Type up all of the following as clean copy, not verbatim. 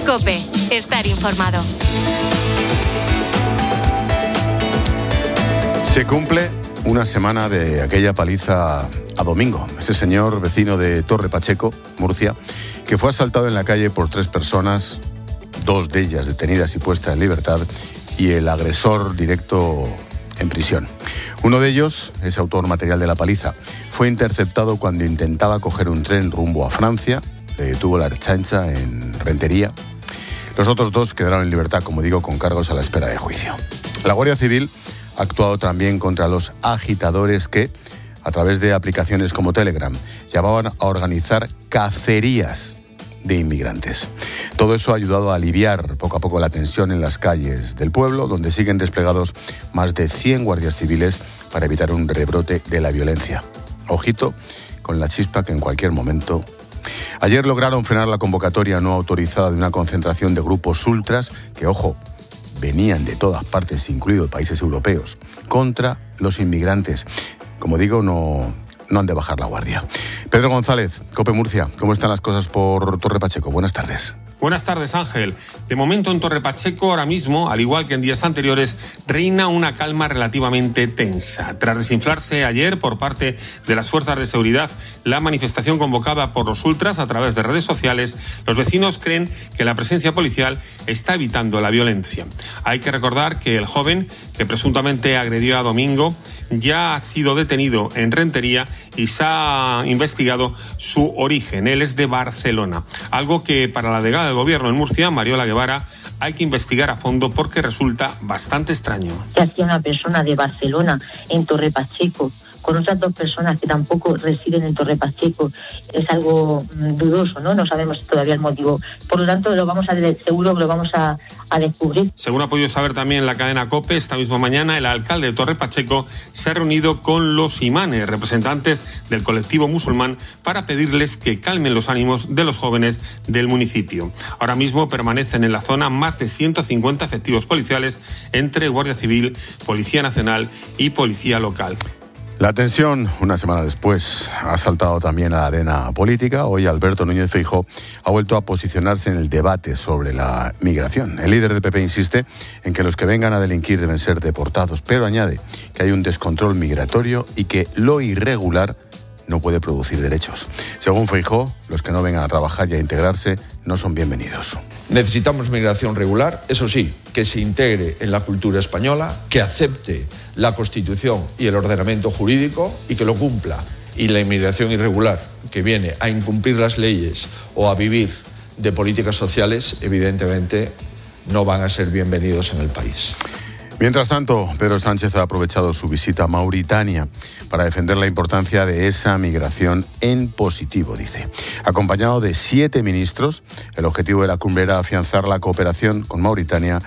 COPE. Estar informado. Se cumple una semana de aquella paliza a Domingo, ese señor vecino de Torre Pacheco, Murcia, que fue asaltado en la calle por 3 personas, 2 de ellas detenidas y puestas en libertad, y el agresor directo en prisión. Uno de ellos, ese autor material de la paliza, fue interceptado cuando intentaba coger un tren rumbo a Francia, le detuvo la Ertzaintza en Rentería. Los otros 2 quedaron en libertad, como digo, con cargos a la espera de juicio. La Guardia Civil ha actuado también contra los agitadores que, a través de aplicaciones como Telegram, llamaban a organizar cacerías de inmigrantes. Todo eso ha ayudado a aliviar poco a poco la tensión en las calles del pueblo, donde siguen desplegados más de 100 guardias civiles para evitar un rebrote de la violencia. Ojito con la chispa que en cualquier momento... Ayer lograron frenar la convocatoria no autorizada de una concentración de grupos ultras que, ojo, venían de todas partes, incluidos países europeos, contra los inmigrantes. Como digo, no han de bajar la guardia. Pedro González, COPE Murcia, ¿cómo están las cosas por Torre Pacheco? Buenas tardes. Buenas tardes, Ángel. De momento en Torre Pacheco, ahora mismo, al igual que en días anteriores, reina una calma relativamente tensa. Tras desinflarse ayer por parte de las fuerzas de seguridad la manifestación convocada por los ultras a través de redes sociales, los vecinos creen que la presencia policial está evitando la violencia. Hay que recordar que el joven que presuntamente agredió a Domingo ya ha sido detenido en Rentería y se ha investigado su origen. Él es de Barcelona, algo que para la delegada del Gobierno en Murcia, Mariola Guevara, hay que investigar a fondo porque resulta bastante extraño. ¿Qué hacía una persona de Barcelona en Torre Pacheco con otras 2 personas que tampoco residen en Torre Pacheco? Es algo dudoso, ¿no? No sabemos todavía el motivo. Por lo tanto, seguro que lo vamos a descubrir. Según ha podido saber también la cadena COPE, esta misma mañana el alcalde de Torre Pacheco se ha reunido con los imanes, representantes del colectivo musulmán, para pedirles que calmen los ánimos de los jóvenes del municipio. Ahora mismo permanecen en la zona más de 150 efectivos policiales entre Guardia Civil, Policía Nacional y Policía Local. La tensión, una semana después, ha saltado también a la arena política. Hoy Alberto Núñez Feijóo ha vuelto a posicionarse en el debate sobre la migración. El líder del PP insiste en que los que vengan a delinquir deben ser deportados, pero añade que hay un descontrol migratorio y que lo irregular no puede producir derechos. Según Feijóo, los que no vengan a trabajar y a integrarse no son bienvenidos. Necesitamos migración regular, eso sí, que se integre en la cultura española, que acepte la Constitución y el ordenamiento jurídico y que lo cumpla. Y la inmigración irregular, que viene a incumplir las leyes o a vivir de políticas sociales, evidentemente no van a ser bienvenidos en el país. Mientras tanto, Pedro Sánchez ha aprovechado su visita a Mauritania para defender la importancia de esa migración en positivo, dice. Acompañado de 7 ministros, el objetivo de la cumbre era afianzar la cooperación con Mauritania,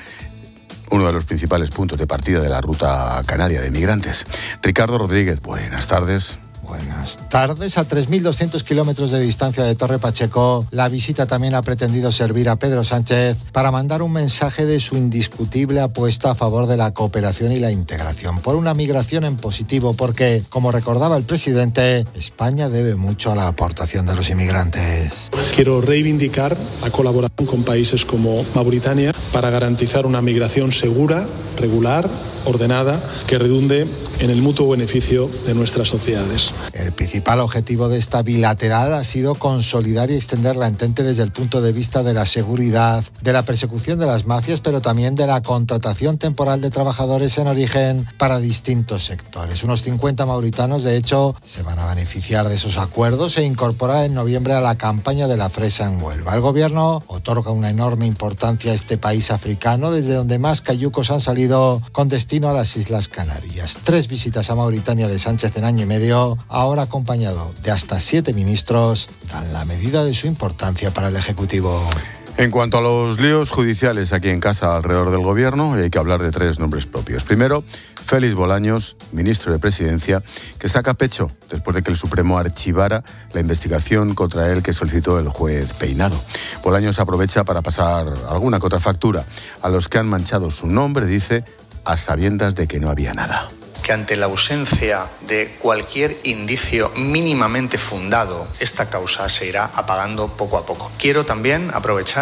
uno de los principales puntos de partida de la ruta canaria de migrantes. Ricardo Rodríguez, buenas tardes. Buenas tardes. A 3.200 kilómetros de distancia de Torre Pacheco, la visita también ha pretendido servir a Pedro Sánchez para mandar un mensaje de su indiscutible apuesta a favor de la cooperación y la integración, por una migración en positivo, porque, como recordaba el presidente, España debe mucho a la aportación de los inmigrantes. Quiero reivindicar la colaboración con países como Mauritania para garantizar una migración segura, regular, ordenada, que redunde en el mutuo beneficio de nuestras sociedades. El principal objetivo de esta bilateral ha sido consolidar y extender la entente desde el punto de vista de la seguridad, de la persecución de las mafias, pero también de la contratación temporal de trabajadores en origen para distintos sectores. Unos 50 mauritanos, de hecho, se van a beneficiar de esos acuerdos e incorporar en noviembre a la campaña de la fresa en Huelva. El gobierno otorga una enorme importancia a este país africano, desde donde más cayucos han salido con destino a las Islas Canarias. 3 visitas a Mauritania de Sánchez en año y medio, ahora acompañado de hasta 7 ministros, dan la medida de su importancia para el Ejecutivo. En cuanto a los líos judiciales aquí en casa alrededor del gobierno, hay que hablar de 3 nombres propios. Primero, Félix Bolaños, ministro de Presidencia, que saca pecho después de que el Supremo archivara la investigación contra él que solicitó el juez Peinado. Bolaños aprovecha para pasar alguna que otra factura a los que han manchado su nombre, dice, a sabiendas de que no había nada. Que ante la ausencia de cualquier indicio mínimamente fundado, esta causa se irá apagando poco a poco. Quiero también aprovechar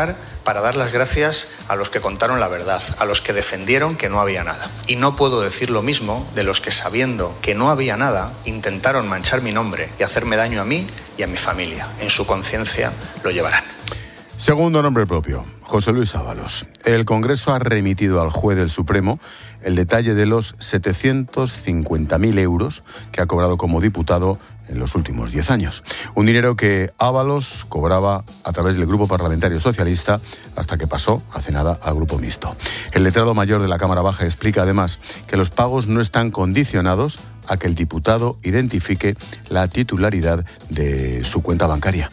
para dar las gracias a los que contaron la verdad, a los que defendieron que no había nada. Y no puedo decir lo mismo de los que, sabiendo que no había nada, intentaron manchar mi nombre y hacerme daño a mí y a mi familia. En su conciencia lo llevarán. Segundo nombre propio, José Luis Ábalos. El Congreso ha remitido al juez del Supremo el detalle de los 750.000 euros que ha cobrado como diputado en los últimos 10 años. Un dinero que Ábalos cobraba a través del Grupo Parlamentario Socialista hasta que pasó hace nada al Grupo Mixto. El letrado mayor de la Cámara Baja explica además que los pagos no están condicionados a que el diputado identifique la titularidad de su cuenta bancaria.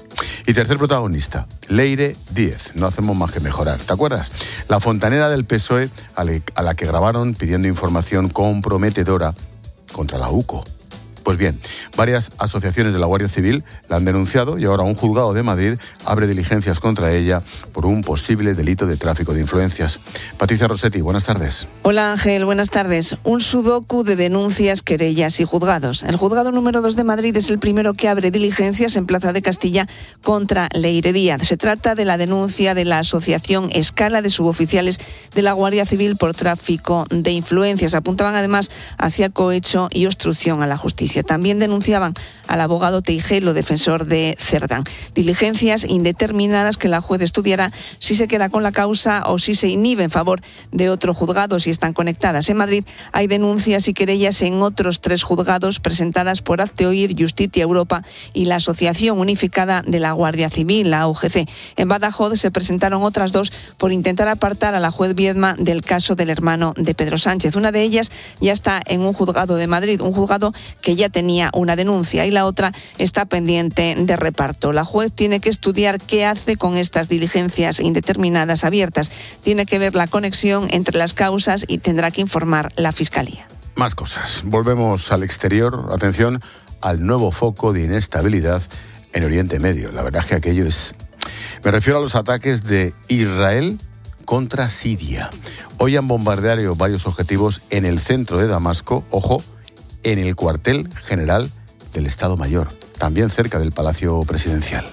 Y tercer protagonista, Leire Díez. No hacemos más que mejorar. ¿Te acuerdas? La fontanera del PSOE a la que grabaron pidiendo información comprometedora contra la UCO. Pues bien, varias asociaciones de la Guardia Civil la han denunciado y ahora un juzgado de Madrid abre diligencias contra ella por un posible delito de tráfico de influencias. Patricia Rossetti, buenas tardes. Hola Ángel, buenas tardes. Un sudoku de denuncias, querellas y juzgados. El juzgado número 2 de Madrid es el primero que abre diligencias en Plaza de Castilla contra Leire Díez. Se trata de la denuncia de la asociación Escala de suboficiales de la Guardia Civil por tráfico de influencias. Apuntaban además hacia cohecho y obstrucción a la justicia. También denunciaban al abogado Teijelo, defensor de Cerdán. Diligencias indeterminadas que la juez estudiará si se queda con la causa o si se inhibe en favor de otro juzgado, si están conectadas. En Madrid hay denuncias y querellas en otros 3 juzgados presentadas por Hazte Oír, Justitia Europa y la Asociación Unificada de la Guardia Civil, la AUGC. En Badajoz se presentaron otras 2 por intentar apartar a la juez Viedma del caso del hermano de Pedro Sánchez. Una de ellas ya está en un juzgado de Madrid, un juzgado que ya tenía una denuncia, y la otra está pendiente de reparto. La juez tiene que estudiar qué hace con estas diligencias indeterminadas abiertas. Tiene que ver la conexión entre las causas y tendrá que informar la Fiscalía. Más cosas. Volvemos al exterior. Atención al nuevo foco de inestabilidad en Oriente Medio. La verdad es que aquello es... Me refiero a los ataques de Israel contra Siria. Hoy han bombardeado varios objetivos en el centro de Damasco, ojo, en el cuartel general del Estado Mayor, también cerca del Palacio Presidencial.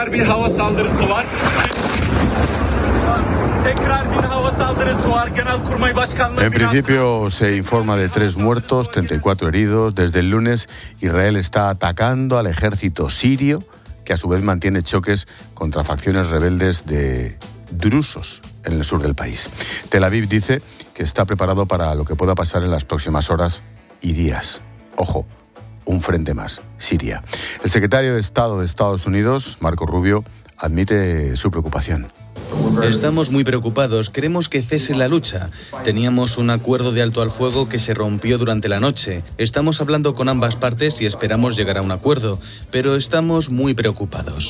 En principio se informa de 3 muertos, 34 heridos. Desde el lunes Israel está atacando al ejército sirio, que a su vez mantiene choques contra facciones rebeldes de drusos en el sur del país. Tel Aviv dice que está preparado para lo que pueda pasar en las próximas horas y días. Ojo, un frente más, Siria. El secretario de Estado de Estados Unidos, Marco Rubio, admite su preocupación. Estamos muy preocupados, queremos que cese la lucha. Teníamos un acuerdo de alto al fuego que se rompió durante la noche. Estamos hablando con ambas partes y esperamos llegar a un acuerdo, pero estamos muy preocupados.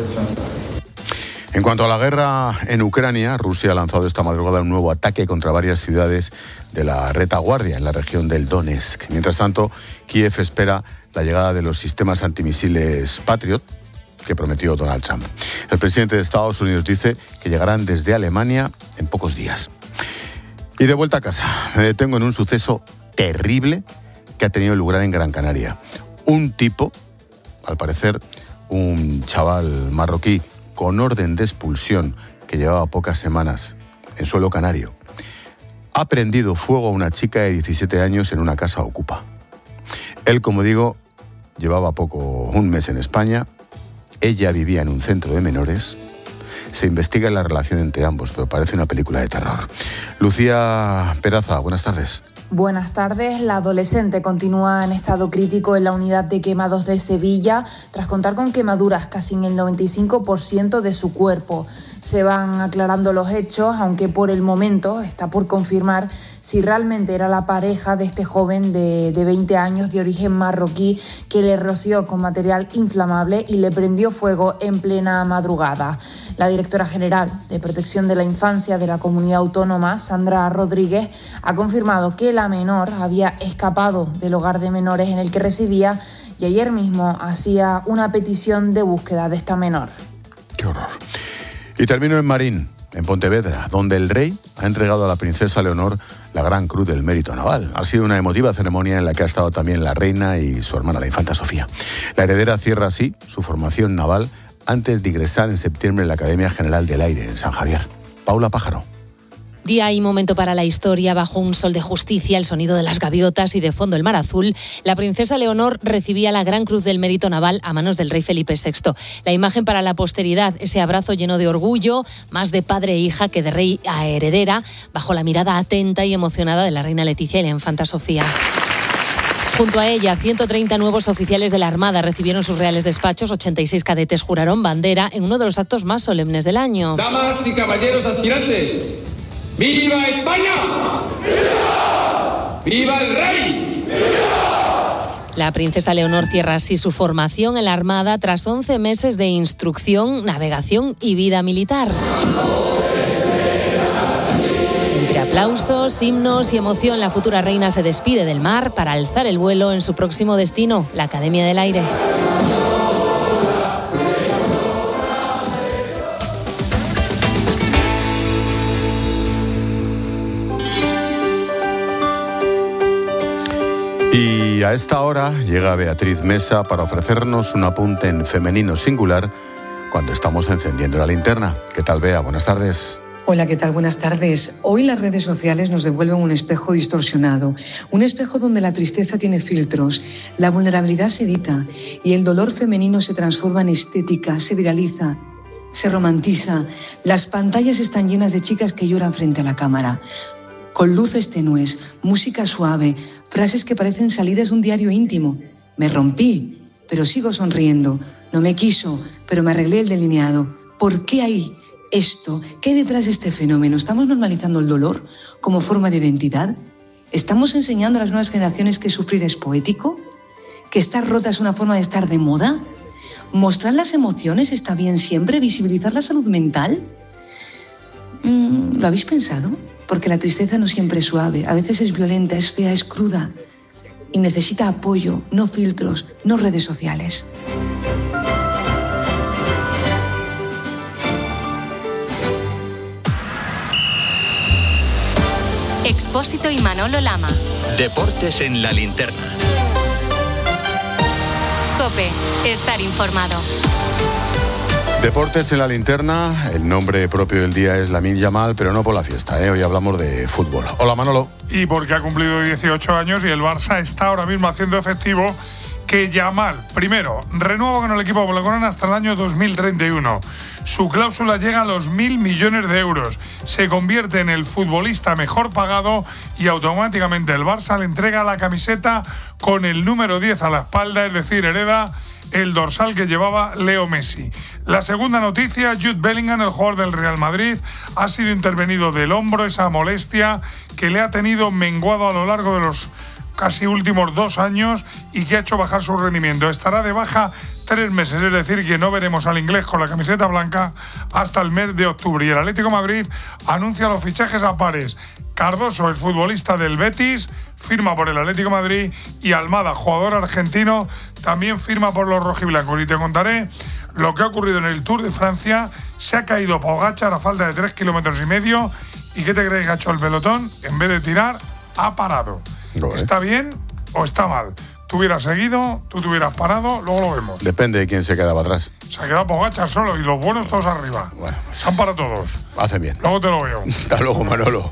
En cuanto a la guerra en Ucrania, Rusia ha lanzado esta madrugada un nuevo ataque contra varias ciudades de la retaguardia en la región del Donetsk. Mientras tanto, Kiev espera la llegada de los sistemas antimisiles Patriot que prometió Donald Trump. El presidente de Estados Unidos dice que llegarán desde Alemania en pocos días. Y de vuelta a casa, me detengo en un suceso terrible que ha tenido lugar en Gran Canaria. Un tipo, al parecer un chaval marroquí con orden de expulsión que llevaba pocas semanas en suelo canario, ha prendido fuego a una chica de 17 años en una casa ocupa. Él, como digo, llevaba un mes en España. Ella vivía en un centro de menores. Se investiga la relación entre ambos, pero parece una película de terror. Lucía Peraza, buenas tardes. Buenas tardes. La adolescente continúa en estado crítico en la unidad de quemados de Sevilla tras contar con quemaduras casi en el 95% de su cuerpo. Se van aclarando los hechos, aunque por el momento está por confirmar si realmente era la pareja de este joven de 20 años de origen marroquí que le roció con material inflamable y le prendió fuego en plena madrugada. La directora general de Protección de la Infancia de la Comunidad Autónoma, Sandra Rodríguez, ha confirmado que la menor había escapado del hogar de menores en el que residía y ayer mismo hacía una petición de búsqueda de esta menor. ¡Qué horror! Y termino en Marín, en Pontevedra, donde el rey ha entregado a la princesa Leonor la Gran Cruz del Mérito Naval. Ha sido una emotiva ceremonia en la que ha estado también la reina y su hermana, la infanta Sofía. La heredera cierra así su formación naval antes de ingresar en septiembre en la Academia General del Aire en San Javier. Paula Pájaro. Día y momento para la historia. Bajo un sol de justicia, el sonido de las gaviotas y de fondo el mar azul, la princesa Leonor recibía la Gran Cruz del Mérito Naval a manos del rey Felipe VI. La imagen para la posteridad, ese abrazo lleno de orgullo, más de padre e hija que de rey a heredera, bajo la mirada atenta y emocionada de la reina Leticia y la infanta Sofía. Junto a ella, 130 nuevos oficiales de la Armada recibieron sus reales despachos, 86 cadetes juraron bandera en uno de los actos más solemnes del año. Damas y caballeros aspirantes, ¡viva España! ¡Viva! ¡Viva el rey! ¡Viva! La princesa Leonor cierra así su formación en la Armada tras 11 meses de instrucción, navegación y vida militar. Entre aplausos, himnos y emoción, la futura reina se despide del mar para alzar el vuelo en su próximo destino, la Academia del Aire. Y a esta hora llega Beatriz Mesa para ofrecernos un apunte en femenino singular cuando estamos encendiendo la linterna. ¿Qué tal, Bea? Buenas tardes. Hola, ¿qué tal? Buenas tardes. Hoy las redes sociales nos devuelven un espejo distorsionado, un espejo donde la tristeza tiene filtros, la vulnerabilidad se edita y el dolor femenino se transforma en estética, se viraliza, se romantiza. Las pantallas están llenas de chicas que lloran frente a la cámara, con luces tenues, música suave, frases que parecen salidas de un diario íntimo. Me rompí, pero sigo sonriendo. No me quiso, pero me arreglé el delineado. ¿Por qué hay esto? ¿Qué hay detrás de este fenómeno? ¿Estamos normalizando el dolor como forma de identidad? ¿Estamos enseñando a las nuevas generaciones que sufrir es poético? ¿Que estar rota es una forma de estar de moda? ¿Mostrar las emociones está bien siempre? ¿Visibilizar la salud mental? ¿Lo habéis pensado? Porque la tristeza no siempre es suave, a veces es violenta, es fea, es cruda y necesita apoyo, no filtros, no redes sociales. Expósito y Manolo Lama. Deportes en la linterna. COPE. Estar informado. Deportes en la linterna, el nombre propio del día es Lamine Yamal, pero no por la fiesta, Hoy hablamos de fútbol. Hola, Manolo. Y porque ha cumplido 18 años y el Barça está ahora mismo haciendo efectivo que Yamal, primero, renueva con el equipo blaugrana hasta el año 2031. Su cláusula llega a los 1.000 millones de euros. Se convierte en el futbolista mejor pagado y automáticamente el Barça le entrega la camiseta con el número 10 a la espalda, es decir, hereda el dorsal que llevaba Leo Messi. La segunda noticia, Jude Bellingham, el jugador del Real Madrid, ha sido intervenido del hombro, esa molestia que le ha tenido menguado a lo largo de los casi últimos 2 años y que ha hecho bajar su rendimiento. Estará de baja 3 meses, es decir, que no veremos al inglés con la camiseta blanca hasta el mes de octubre. Y el Atlético de Madrid anuncia los fichajes a pares. Cardoso, el futbolista del Betis, firma por el Atlético de Madrid y Almada, jugador argentino, también firma por los rojiblancos. Y te contaré lo que ha ocurrido en el Tour de Francia. Se ha caído Pogačar a falta de 3,5 kilómetros. ¿Y qué te crees que ha hecho el pelotón? En vez de tirar, ha parado. ¿Está bien o está mal? Tú hubieras seguido, tú te hubieras parado, luego lo vemos. Depende de quién se quedaba atrás. Se ha quedado Pogačar solo y los buenos todos arriba. Bueno, pues están para todos. Hacen bien. Luego te lo veo. Hasta luego, Manolo.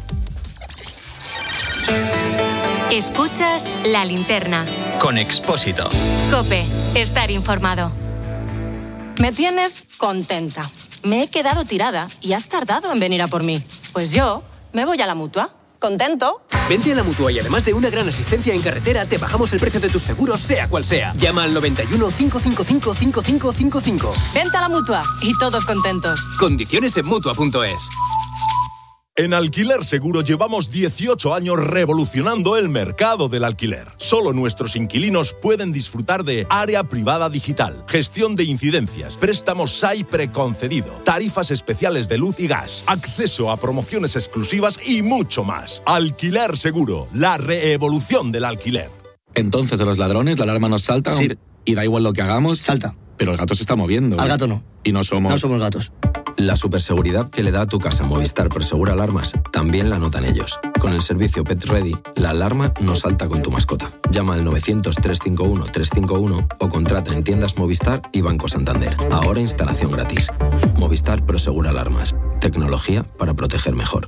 Escuchas La Linterna. Con Expósito. COPE. Estar informado. Me tienes contenta. Me he quedado tirada y has tardado en venir a por mí. Pues yo me voy a la Mutua. ¿Contento? Vente a la Mutua y además de una gran asistencia en carretera, te bajamos el precio de tus seguros, sea cual sea. Llama al 91 555 5555. Vente a la Mutua y todos contentos. Condiciones en Mutua.es. En Alquiler Seguro llevamos 18 años revolucionando el mercado del alquiler. Solo nuestros inquilinos pueden disfrutar de área privada digital, gestión de incidencias, préstamos SAI preconcedido, tarifas especiales de luz y gas, acceso a promociones exclusivas y mucho más. Alquiler Seguro, la reevolución del alquiler. Entonces, de los ladrones, la alarma nos salta. Sí. Y da igual lo que hagamos. Salta. Pero el gato se está moviendo. Al gato no. Y no somos... No somos gatos. La superseguridad que le da a tu casa Movistar Prosegur Alarmas también la notan ellos. Con el servicio Pet Ready, la alarma no salta con tu mascota. Llama al 900-351-351 o contrata en tiendas Movistar y Banco Santander. Ahora instalación gratis. Movistar Prosegur Alarmas. Tecnología para proteger mejor.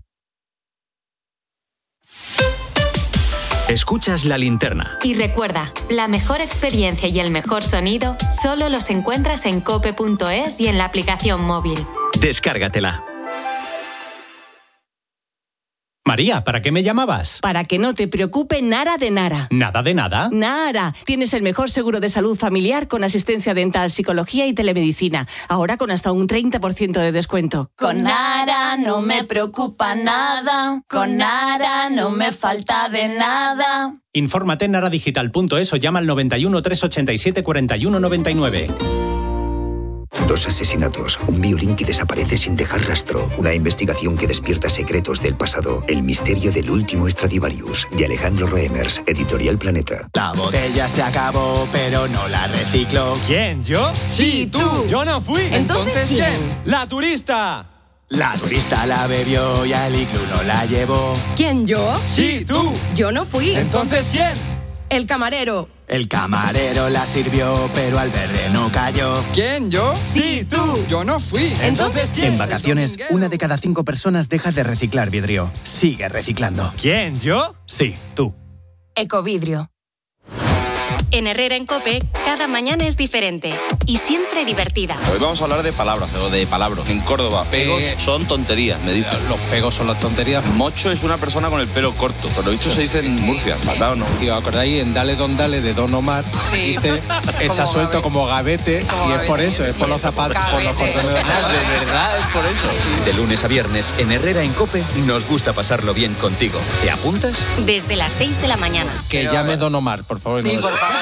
Escuchas La Linterna. Y recuerda, la mejor experiencia y el mejor sonido solo los encuentras en cope.es y en la aplicación móvil. Descárgatela. María, ¿para qué me llamabas? Para que no te preocupe nada de nada. ¿Nada de nada? Nada. Tienes el mejor seguro de salud familiar con asistencia dental, psicología y telemedicina. Ahora con hasta un 30% de descuento. Con Nara no me preocupa nada. Con Nara no me falta de nada. Infórmate en naradigital.es o llama al 91 387 41 99. 2 asesinatos, un violín que desaparece sin dejar rastro, una investigación que despierta secretos del pasado, el misterio del último Stradivarius, de Alejandro Roemers, Editorial Planeta. La botella se acabó, pero no la reciclo. ¿Quién? ¿Yo? Sí, tú. Yo no fui. ¿Entonces quién? ¡La turista! La turista la bebió y al iglú no la llevó. ¿Quién, yo? Sí, tú. Yo no fui. ¿Entonces quién? El camarero. El camarero la sirvió, pero al verde no cayó. ¿Quién? ¿Yo? Sí, tú. Yo no fui. ¿Entonces quién? En vacaciones, 1 de cada 5 personas deja de reciclar vidrio. Sigue reciclando. ¿Quién? ¿Yo? Sí, tú. Ecovidrio. En Herrera en Cope, cada mañana es diferente y siempre divertida. Hoy vamos a hablar de palabras, o de palabras. En Córdoba, pegos son tonterías, me dicen. Los pegos son las tonterías. Mocho es una persona con el pelo corto, por lo dicho se dice en Murcia. ¿Verdad no? Tío, ¿acordáis en Dale Don Dale de Don Omar? Sí. Dice, está suelto como gavete y es por eso, es por los zapatos, por los cordones de De verdad es por eso. De lunes a viernes, en Herrera en COPE, nos gusta pasarlo bien contigo. ¿Te apuntas? Desde las 6 de la mañana. Que llame Don Omar, por favor. Sí, por favor.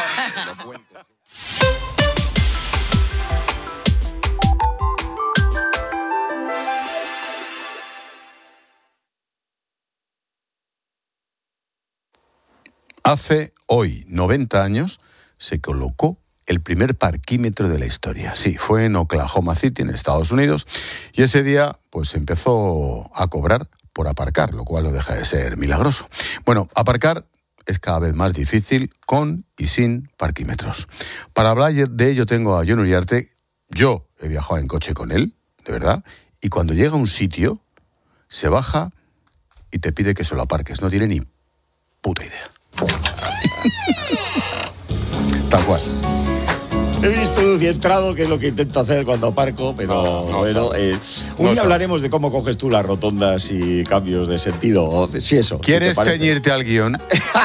Hace hoy 90 años se colocó el primer parquímetro de la historia. Sí, fue en Oklahoma City, en Estados Unidos, y ese día pues empezó a cobrar por aparcar, lo cual no deja de ser milagroso. Bueno, aparcar es cada vez más difícil con y sin parquímetros. Para hablar de ello tengo a Jon Uriarte. Yo he viajado en coche con él, de verdad, y cuando llega a un sitio, se baja y te pide que se lo aparques. No tiene ni puta idea. Tal cual. He visto luz y entrado, que es lo que intento hacer cuando aparco, pero un día hablaremos de cómo coges tú las rotondas y cambios de sentido. Sí, eso. ¿Quieres ceñirte al guión?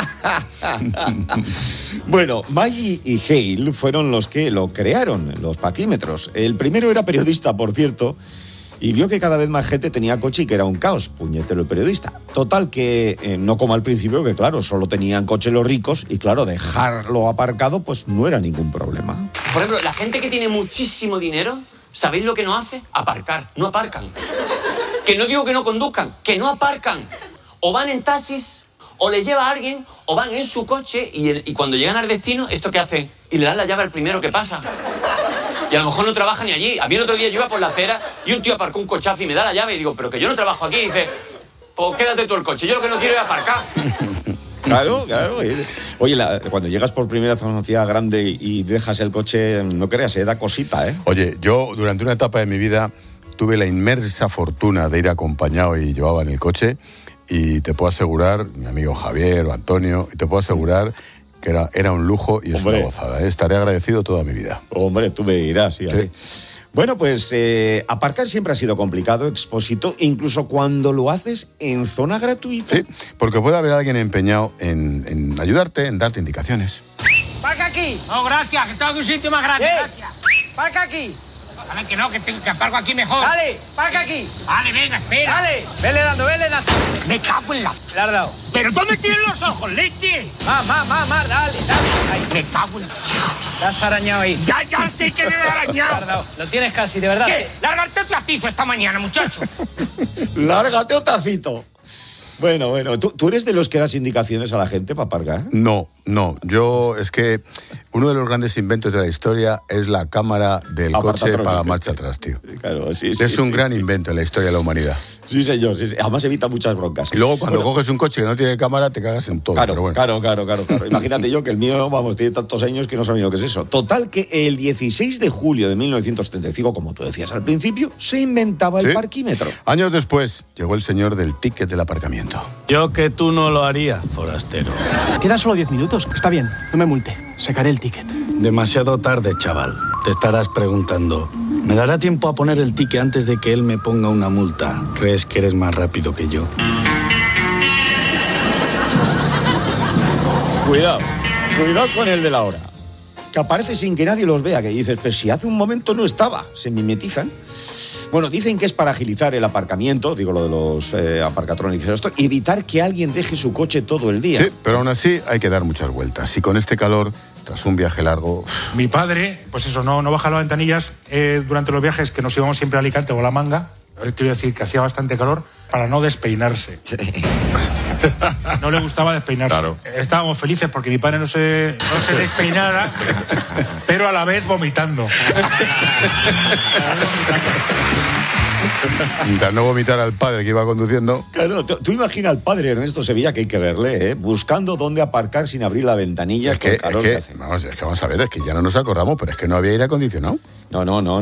Bueno, Maggie y Hale fueron los que lo crearon, los parquímetros. El primero era periodista, por cierto, y vio que cada vez más gente tenía coche y que era un caos, puñetero el periodista. Total que, no como al principio, que claro, solo tenían coche los ricos y claro, dejarlo aparcado pues no era ningún problema. Por ejemplo, la gente que tiene muchísimo dinero, ¿sabéis lo que no hace? Aparcar, no aparcan. Que no digo que no conduzcan, que no aparcan. O van en taxis, o les lleva a alguien, o van en su coche y cuando llegan al destino, ¿esto qué hacen? Y le dan la llave al primero que pasa. Y a lo mejor no trabaja ni allí. A mí el otro día yo iba por la acera y un tío aparcó un cochazo y me da la llave y digo, pero que yo no trabajo aquí. Y dice, pues quédate tú el coche, yo lo que no quiero es aparcar. Claro. Oye, cuando llegas por primera vez a una ciudad grande y dejas el coche, no creas, da cosita, ¿eh? Oye, yo durante una etapa de mi vida tuve la inmensa fortuna de ir acompañado y llevaba en el coche y te puedo asegurar, mi amigo Javier o Antonio, y te puedo asegurar que era un lujo y es una gozada, ¿eh? Estaré agradecido toda mi vida. Hombre, tú me dirás, fíjate. Sí. Bueno, pues aparcar siempre ha sido complicado, Expósito, incluso cuando lo haces en zona gratuita. Sí, porque puede haber alguien empeñado en ayudarte, en darte indicaciones. ¡Parca aquí! No, gracias, que tengo aquí un sitio más grande, gracias. ¡Parca aquí! Dale, que no, que aparco aquí mejor. Dale, parca aquí. Vale, venga, espera. Dale, vele dando. Me cago en la... Le has dado. ¿Pero dónde tienen los ojos, leche? Más, dale. Ahí, me cago en la... Te has arañado ahí. Ya sé que me he arañado. Lo tienes casi, de verdad. ¿Qué? Lárgate un tacito esta mañana, muchacho. Lárgate un tacito. Bueno, ¿tú eres de los que das indicaciones a la gente para aparcar? No, yo es que uno de los grandes inventos de la historia es la cámara del coche para marcha atrás, tío. Claro, es un gran invento en la historia de la humanidad. Sí, señor. Sí. Además evita muchas broncas. Y luego cuando coges un coche que no tiene cámara, te cagas en todo. Claro, pero bueno. Claro. Imagínate yo que el mío, tiene tantos años que no sabía lo que es eso. Total, que el 16 de julio de 1975, como tú decías al principio, se inventaba el parquímetro. Años después, llegó el señor del ticket del aparcamiento. Yo que tú no lo haría, forastero. Quedan solo 10 minutos. Está bien, no me multe. Sacaré el ticket. Demasiado tarde, chaval. Te estarás preguntando, ¿me dará tiempo a poner el ticket antes de que él me ponga una multa? ¿Crees que eres más rápido que yo? Cuidado con el de la hora. Que aparece sin que nadie los vea, que dices, pero si hace un momento no estaba, se mimetizan. Bueno, dicen que es para agilizar el aparcamiento, digo lo de los aparcatrónicos, y evitar que alguien deje su coche todo el día. Sí, pero aún así hay que dar muchas vueltas. Y con este calor, tras un viaje largo... Mi padre, pues eso, no baja las ventanillas durante los viajes, que nos íbamos siempre a Alicante o a La Manga. Quiero decir que hacía bastante calor, para no despeinarse. No le gustaba despeinarse. Claro. Estábamos felices porque mi padre no se despeinara, pero a la vez vomitando. Mientras no vomitar al padre que iba conduciendo. Claro, tú imagina al padre Ernesto Sevilla, que hay que verle, buscando dónde aparcar sin abrir la ventanilla. Es que vamos a ver, es que ya no nos acordamos, pero es que no había aire acondicionado. No.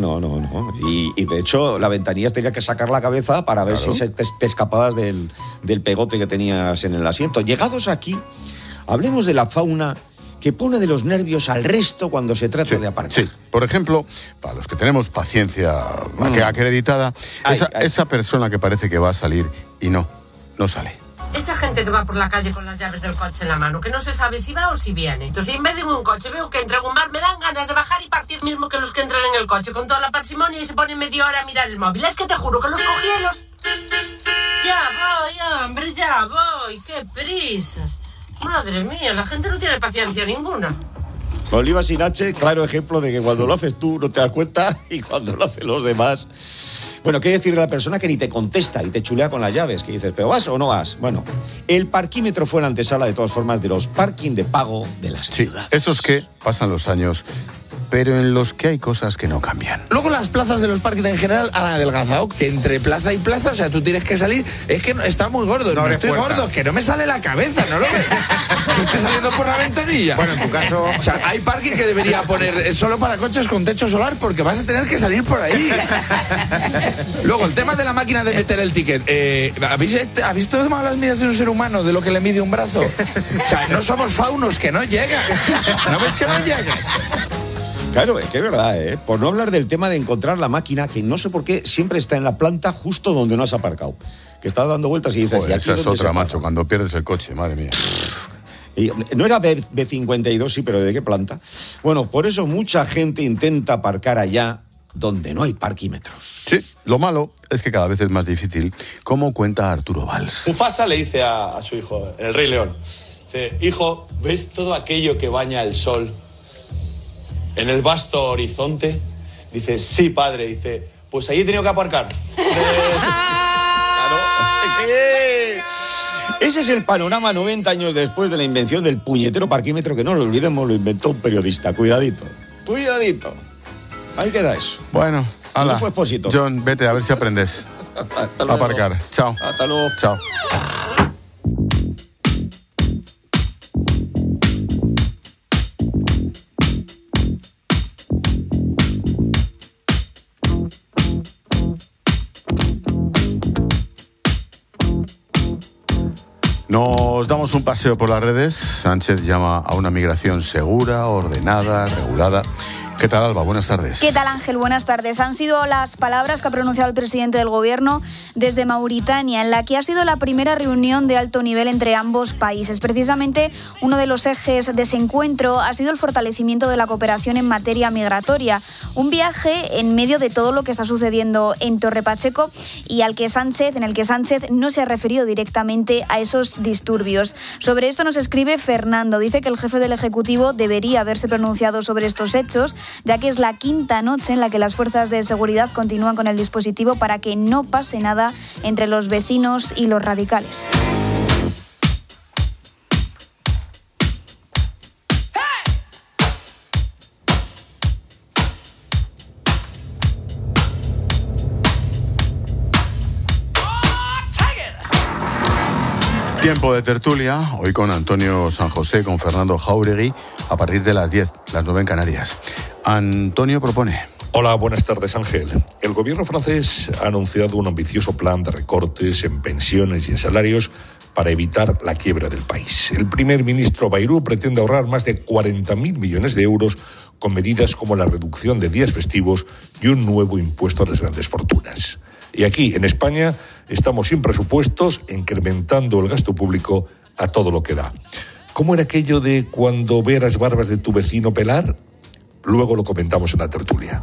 Y de hecho, la ventanilla tenía que sacar la cabeza para ver si te escapabas del pegote que tenías en el asiento. Llegados aquí, hablemos de la fauna que pone de los nervios al resto cuando se trata de aparcar. Sí, por ejemplo, para los que tenemos paciencia acreditada, esa persona que parece que va a salir y no sale. Esa gente que va por la calle con las llaves del coche en la mano, que no se sabe si va o si viene. Entonces, si en vez de un coche veo que entra en un bar, me dan ganas de bajar y partir mismo que los que entran en el coche con toda la parsimonia y se ponen media hora a mirar el móvil. Es que te juro que los cogieros... Ya voy, hombre, ya voy. ¡Qué prisas! Madre mía, la gente no tiene paciencia ninguna. Oliva sin H, claro ejemplo de que cuando lo haces tú no te das cuenta y cuando lo hacen los demás... Bueno, ¿qué decir de la persona que ni te contesta y te chulea con las llaves? Que dices, ¿pero vas o no vas? Bueno, el parquímetro fue la antesala de todas formas de los parking de pago de las ciudades. Esos que pasan los años, pero en los que hay cosas que no cambian. Luego las plazas de los parkings en general han adelgazado, que entre plaza y plaza, o sea, tú tienes que salir, es que está muy gordo, no estoy gordo, que no me sale la cabeza, ¿no lo ves? Que esté saliendo por la ventanilla. Bueno, en tu caso... O sea, hay parking que debería poner solo para coches con techo solar porque vas a tener que salir por ahí. Luego, el tema de la máquina de meter el ticket. ¿Has visto las medidas de un ser humano, de lo que le mide un brazo? O sea, no somos faunos, que no llegas. ¿No ves que no llegas? Claro, es que es verdad, ¿eh? Por no hablar del tema de encontrar la máquina, que no sé por qué siempre está en la planta justo donde no has aparcado. Que estás dando vueltas y dices... Joder, esa es otra, macho, cuando pierdes el coche, madre mía. Y no era B52, sí, pero ¿de qué planta? Bueno, por eso mucha gente intenta aparcar allá donde no hay parquímetros. Sí, lo malo es que cada vez es más difícil, como cuenta Arturo Valls. Mufasa le dice a su hijo, el Rey León, dice, hijo, ¿ves todo aquello que baña el sol en el vasto horizonte? Dice, sí, padre. Dice, pues allí he tenido que aparcar. Ese es el panorama 90 años después de la invención del puñetero parquímetro, que no lo olvidemos, lo inventó un periodista. Cuidadito. Ahí queda eso. Bueno, ala. No fue Expósito. John, vete a ver si aprendes a aparcar. Chao. Hasta luego. Chao. Nos damos un paseo por las redes. Sánchez llama a una migración segura, ordenada, regulada. ¿Qué tal, Alba? Buenas tardes. ¿Qué tal, Ángel? Buenas tardes. Han sido las palabras que ha pronunciado el presidente del Gobierno desde Mauritania, en la que ha sido la primera reunión de alto nivel entre ambos países. Precisamente, uno de los ejes de ese encuentro ha sido el fortalecimiento de la cooperación en materia migratoria. Un viaje en medio de todo lo que está sucediendo en Torre Pacheco y en el que Sánchez no se ha referido directamente a esos disturbios. Sobre esto nos escribe Fernando. Dice que el jefe del Ejecutivo debería haberse pronunciado sobre estos hechos, ya que es la quinta noche en la que las fuerzas de seguridad continúan con el dispositivo para que no pase nada entre los vecinos y los radicales. Tiempo de tertulia, hoy con Antonio San José, con Fernando Jáuregui, a partir de las 10, las 9 en Canarias. Antonio propone. Hola, buenas tardes, Ángel. El gobierno francés ha anunciado un ambicioso plan de recortes en pensiones y en salarios para evitar la quiebra del país. El primer ministro Bayrou pretende ahorrar más de 40.000 millones de euros con medidas como la reducción de días festivos y un nuevo impuesto a las grandes fortunas. Y aquí, en España, estamos sin presupuestos, incrementando el gasto público a todo lo que da. ¿Cómo era aquello de cuando ve las barbas de tu vecino pelar? Luego lo comentamos en la tertulia.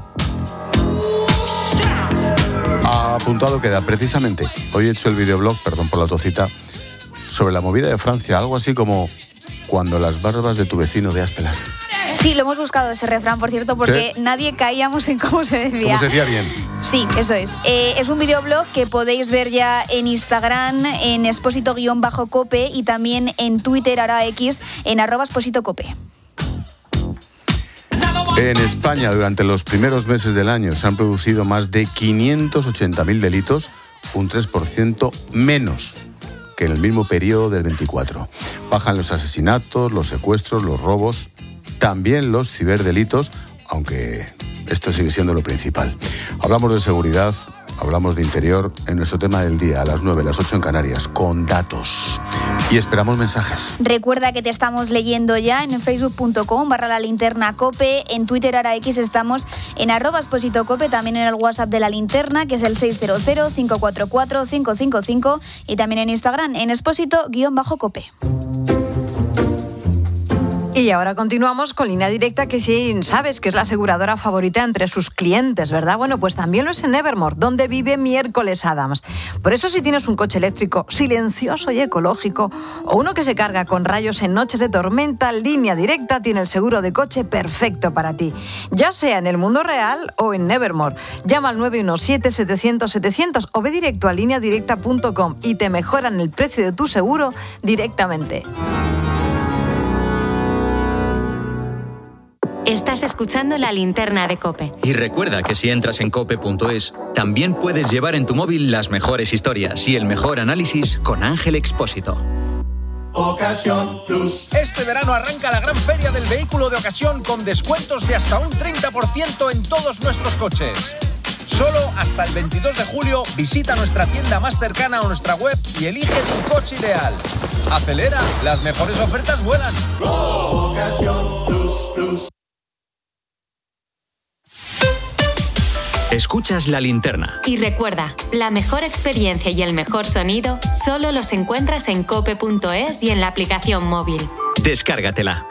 Apuntado queda, precisamente. Hoy he hecho el videoblog, perdón por la tocita, sobre la movida de Francia, algo así como cuando las barbas de tu vecino veas pelar. Sí, lo hemos buscado ese refrán, por cierto, porque ¿Sí? Nadie caíamos en cómo se decía. ¿Cómo se decía bien? Sí, eso es. Es un videoblog que podéis ver ya en Instagram, en Expósito_Cope y también en Twitter, ahora X, en @ExpósitoCope. En España, durante los primeros meses del año, se han producido más de 580.000 delitos, un 3% menos que en el mismo periodo del 24. Bajan los asesinatos, los secuestros, los robos, también los ciberdelitos, aunque esto sigue siendo lo principal. Hablamos de seguridad, hablamos de interior en nuestro tema del día, a las 9, las 8 en Canarias, con datos. Y esperamos mensajes. Recuerda que te estamos leyendo ya en facebook.com/lalinternacope, en Twitter ahora X estamos en @ExpósitoCope, también en el WhatsApp de La Linterna, que es el 600-544-555, y también en Instagram en Expósito_Cope. Y ahora continuamos con Línea Directa, que sí sabes que es la aseguradora favorita entre sus clientes, ¿verdad? Bueno, pues también lo es en Evermore, donde vive Miércoles Adams. Por eso, si tienes un coche eléctrico silencioso y ecológico, o uno que se carga con rayos en noches de tormenta, Línea Directa tiene el seguro de coche perfecto para ti, ya sea en el mundo real o en Evermore. Llama al 917-700-700 o ve directo a lineadirecta.com y te mejoran el precio de tu seguro directamente. Estás escuchando La Linterna de COPE. Y recuerda que si entras en cope.es, también puedes llevar en tu móvil las mejores historias y el mejor análisis con Ángel Expósito. Ocasión Plus. Este verano arranca la gran feria del vehículo de ocasión con descuentos de hasta un 30% en todos nuestros coches. Solo hasta el 22 de julio visita nuestra tienda más cercana o nuestra web y elige tu coche ideal. Acelera, las mejores ofertas vuelan. Ocasión Plus. Escuchas La Linterna. Y recuerda, la mejor experiencia y el mejor sonido solo los encuentras en cope.es y en la aplicación móvil. Descárgatela.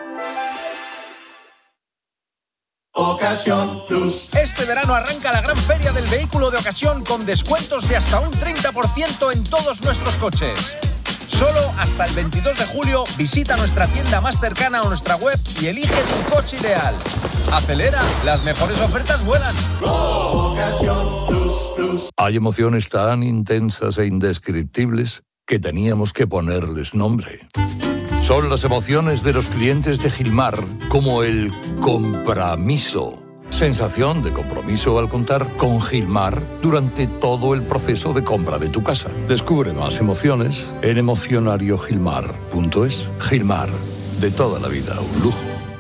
Ocasión Plus. Este verano arranca la gran feria del vehículo de ocasión con descuentos de hasta un 30% en todos nuestros coches. Solo hasta el 22 de julio visita nuestra tienda más cercana o nuestra web y elige tu coche ideal. Acelera, las mejores ofertas vuelan. Ocasión Plus. Hay emociones tan intensas e indescriptibles que teníamos que ponerles nombre. Son las emociones de los clientes de Gilmar, como el compromiso. Sensación de compromiso al contar con Gilmar durante todo el proceso de compra de tu casa. Descubre más emociones en emocionariogilmar.es. Gilmar, de toda la vida, un lujo.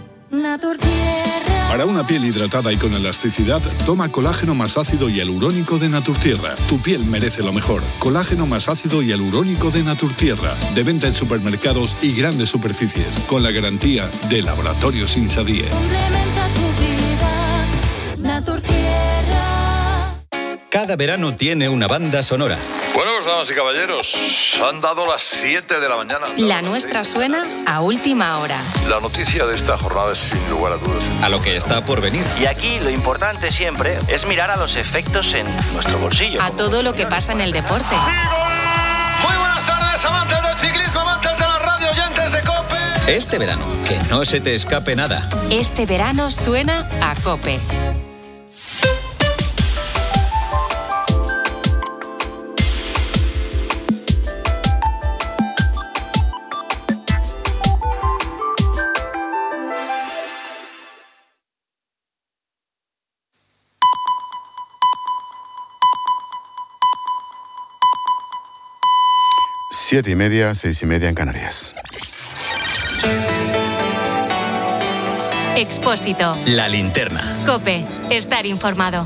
Para una piel hidratada y con elasticidad, toma colágeno más ácido y hialurónico de Naturtierra. Tu piel merece lo mejor. Colágeno más ácido y hialurónico de Naturtierra. De venta en supermercados y grandes superficies. Con la garantía de Laboratorios Insadie. Complementa tu vida, Naturtierra. Cada verano tiene una banda sonora. Bueno, damas y caballeros, han dado las 7 de la mañana. La nuestra suena a última hora. La noticia de esta jornada es sin lugar a dudas. A lo que está por venir. Y aquí lo importante siempre es mirar a los efectos en nuestro bolsillo. A todo lo que pasa en el deporte. Muy buenas tardes, amantes del ciclismo, amantes de la radio, oyentes de COPE. Este verano, que no se te escape nada. Este verano suena a COPE. 7:30, 6:30 en Canarias. Expósito. La linterna. COPE. Estar informado.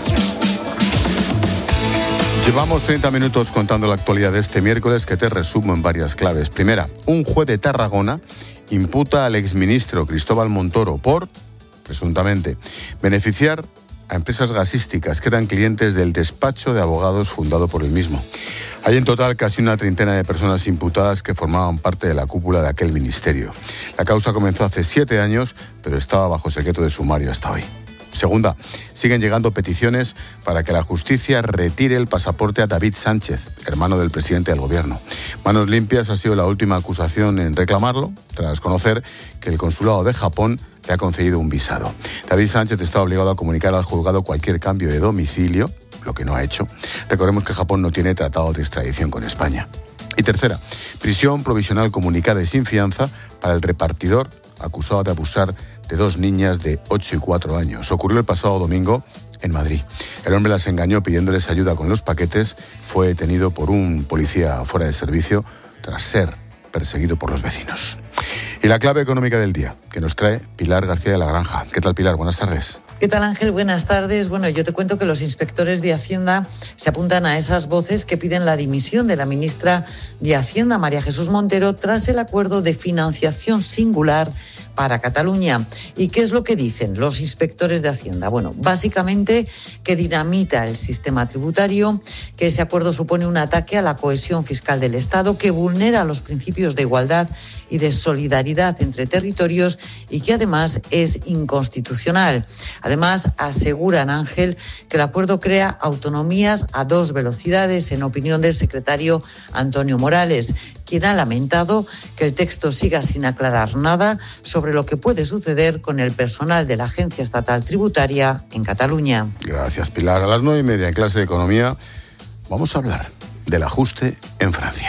Llevamos 30 minutos contando la actualidad de este miércoles, que te resumo en varias claves. Primera, un juez de Tarragona imputa al exministro Cristóbal Montoro por, presuntamente, beneficiar a empresas gasísticas que eran clientes del despacho de abogados fundado por él mismo. Hay en total casi una treintena de personas imputadas que formaban parte de la cúpula de aquel ministerio. La causa comenzó hace 7 años, pero estaba bajo secreto de sumario hasta hoy. Segunda, siguen llegando peticiones para que la justicia retire el pasaporte a David Sánchez, hermano del presidente del gobierno. Manos Limpias ha sido la última acusación en reclamarlo, tras conocer que el consulado de Japón le ha concedido un visado. David Sánchez está obligado a comunicar al juzgado cualquier cambio de domicilio, lo que no ha hecho. Recordemos que Japón no tiene tratado de extradición con España. Y tercera, prisión provisional comunicada y sin fianza para el repartidor acusado de abusar de 2 niñas de 8 y 4 años. Ocurrió el pasado domingo en Madrid. El hombre las engañó pidiéndoles ayuda con los paquetes. Fue detenido por un policía fuera de servicio tras ser perseguido por los vecinos. Y la clave económica del día, que nos trae Pilar García de la Granja. ¿Qué tal, Pilar? Buenas tardes. ¿Qué tal, Ángel? Buenas tardes. Bueno, yo te cuento que los inspectores de Hacienda se apuntan a esas voces que piden la dimisión de la ministra de Hacienda, María Jesús Montero, tras el acuerdo de financiación singular para Cataluña. ¿Y qué es lo que dicen los inspectores de Hacienda? Bueno, básicamente que dinamita el sistema tributario, que ese acuerdo supone un ataque a la cohesión fiscal del Estado, que vulnera los principios de igualdad y de solidaridad entre territorios y que además es inconstitucional. Además, aseguran, Ángel, que el acuerdo crea autonomías a 2 velocidades, en opinión del secretario Antonio Morales, quien ha lamentado que el texto siga sin aclarar nada sobre lo que puede suceder con el personal de la Agencia Estatal Tributaria en Cataluña. Gracias, Pilar. A las 9:30 en clase de Economía vamos a hablar del ajuste en Francia.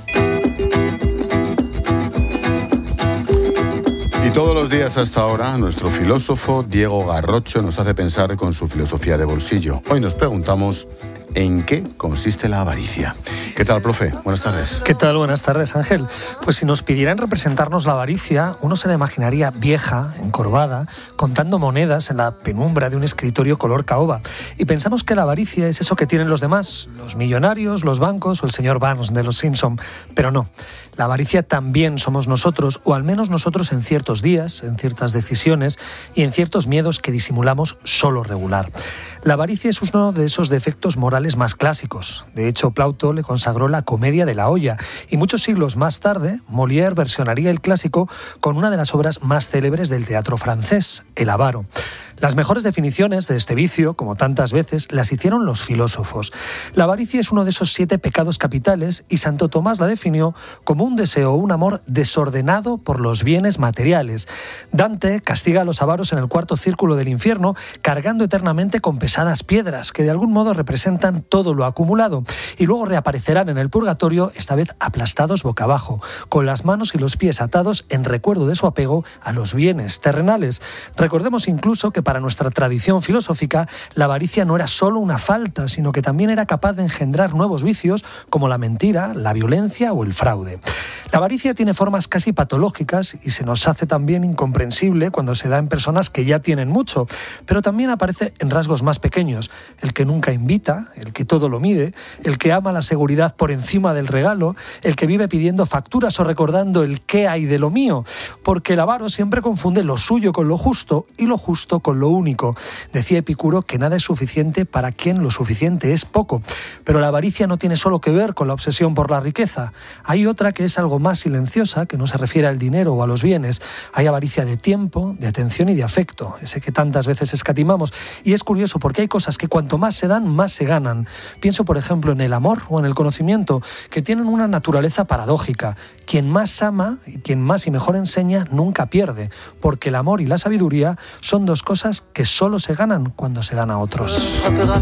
Y todos los días hasta ahora, nuestro filósofo Diego Garrocho nos hace pensar con su filosofía de bolsillo. Hoy nos preguntamos: ¿en qué consiste la avaricia? ¿Qué tal, profe? Buenas tardes. ¿Qué tal? Buenas tardes, Ángel. Pues si nos pidieran representarnos la avaricia, uno se la imaginaría vieja, encorvada, contando monedas en la penumbra de un escritorio color caoba. Y pensamos que la avaricia es eso que tienen los demás, los millonarios, los bancos o el señor Barnes de los Simpson. Pero no, la avaricia también somos nosotros, o al menos nosotros en ciertos días, en ciertas decisiones y en ciertos miedos que disimulamos solo regular. La avaricia es uno de esos defectos morales más clásicos. De hecho, Plauto le consagró la Comedia de la Olla, y muchos siglos más tarde, Molière versionaría el clásico con una de las obras más célebres del teatro francés, El avaro. Las mejores definiciones de este vicio, como tantas veces, las hicieron los filósofos. La avaricia es uno de esos 7 pecados capitales, y Santo Tomás la definió como un deseo o un amor desordenado por los bienes materiales. Dante castiga a los avaros en el 4º círculo del infierno, cargando eternamente con pesadas piedras que de algún modo representan todo lo acumulado, y luego reaparecerán en el purgatorio, esta vez aplastados boca abajo, con las manos y los pies atados en recuerdo de su apego a los bienes terrenales. Recordemos incluso que para nuestra tradición filosófica, la avaricia no era solo una falta, sino que también era capaz de engendrar nuevos vicios como la mentira, la violencia o el fraude. La avaricia tiene formas casi patológicas y se nos hace también incomprensible cuando se da en personas que ya tienen mucho, pero también aparece en rasgos más pequeños: el que nunca invita, el que todo lo mide, el que ama la seguridad por encima del regalo, el que vive pidiendo facturas o recordando el qué hay de lo mío, porque el avaro siempre confunde lo suyo con lo justo y lo justo con lo único. Decía Epicuro que nada es suficiente para quien lo suficiente es poco. Pero la avaricia no tiene solo que ver con la obsesión por la riqueza. Hay otra que es algo más silenciosa, que no se refiere al dinero o a los bienes. Hay avaricia de tiempo, de atención y de afecto, ese que tantas veces escatimamos. Y es curioso porque hay cosas que cuanto más se dan, más se ganan. Pienso, por ejemplo, en el amor o en el conocimiento, que tienen una naturaleza paradójica. Quien más ama y quien más y mejor enseña nunca pierde, porque el amor y la sabiduría son 2 cosas que solo se ganan cuando se dan a otros.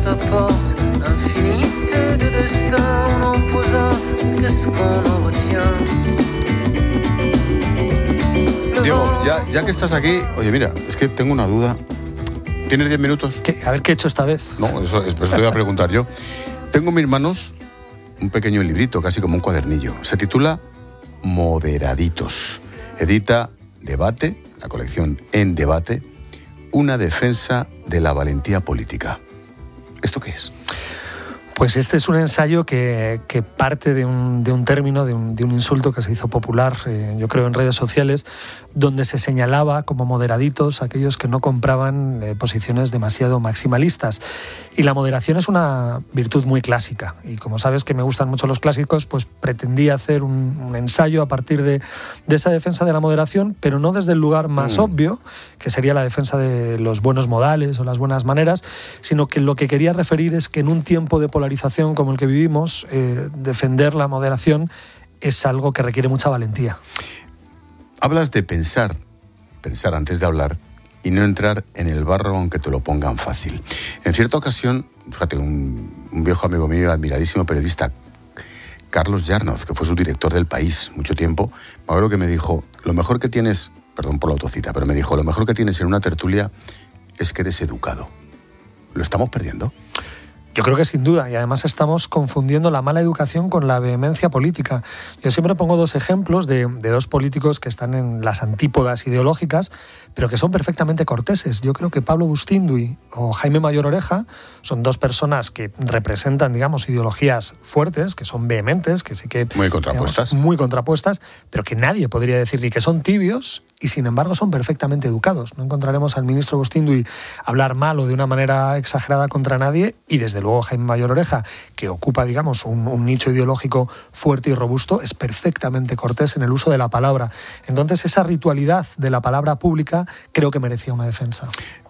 Diego, ya que estás aquí, oye, mira, es que tengo una duda. ¿Tienes 10 minutos? A ver qué he hecho esta vez. No, eso te voy a preguntar yo. Tengo mis manos un pequeño librito, casi como un cuadernillo. Se titula Moderaditos. Edita Debate, la colección En Debate, una defensa de la valentía política. ¿Esto qué es? Pues este es un ensayo que parte de un término, de un insulto que se hizo popular, yo creo, en redes sociales, donde se señalaba como moderaditos aquellos que no compraban posiciones demasiado maximalistas. Y la moderación es una virtud muy clásica. Y como sabes que me gustan mucho los clásicos, pues pretendí hacer un ensayo a partir de esa defensa de la moderación, pero no desde el lugar más obvio, que sería la defensa de los buenos modales o las buenas maneras, sino que lo que quería referir es que en un tiempo de polarización como el que vivimos, defender la moderación es algo que requiere mucha valentía. Hablas de pensar antes de hablar y no entrar en el barro aunque te lo pongan fácil. En cierta ocasión, fíjate, un viejo amigo mío, admiradísimo periodista, Carlos Yarnoz, que fue su director del País mucho tiempo, me acuerdo que me dijo, lo mejor que tienes, perdón por la autocita, pero me dijo, lo mejor que tienes en una tertulia es que eres educado. ¿Lo estamos perdiendo? Yo creo que sin duda, y además estamos confundiendo la mala educación con la vehemencia política. Yo siempre pongo dos ejemplos de dos políticos que están en las antípodas ideológicas, pero que son perfectamente corteses. Yo creo que Pablo Bustinduy o Jaime Mayor Oreja son dos personas que representan, digamos, ideologías fuertes, que son vehementes, que sí que... Muy contrapuestas. Digamos, muy contrapuestas, pero que nadie podría decir ni que son tibios y sin embargo son perfectamente educados. No encontraremos al ministro Bustinduy hablar mal o de una manera exagerada contra nadie, y desde luego Jaime Mayor Oreja, que ocupa, digamos, un nicho ideológico fuerte y robusto, es perfectamente cortés en el uso de la palabra. Entonces esa ritualidad de la palabra pública creo que merecía una defensa.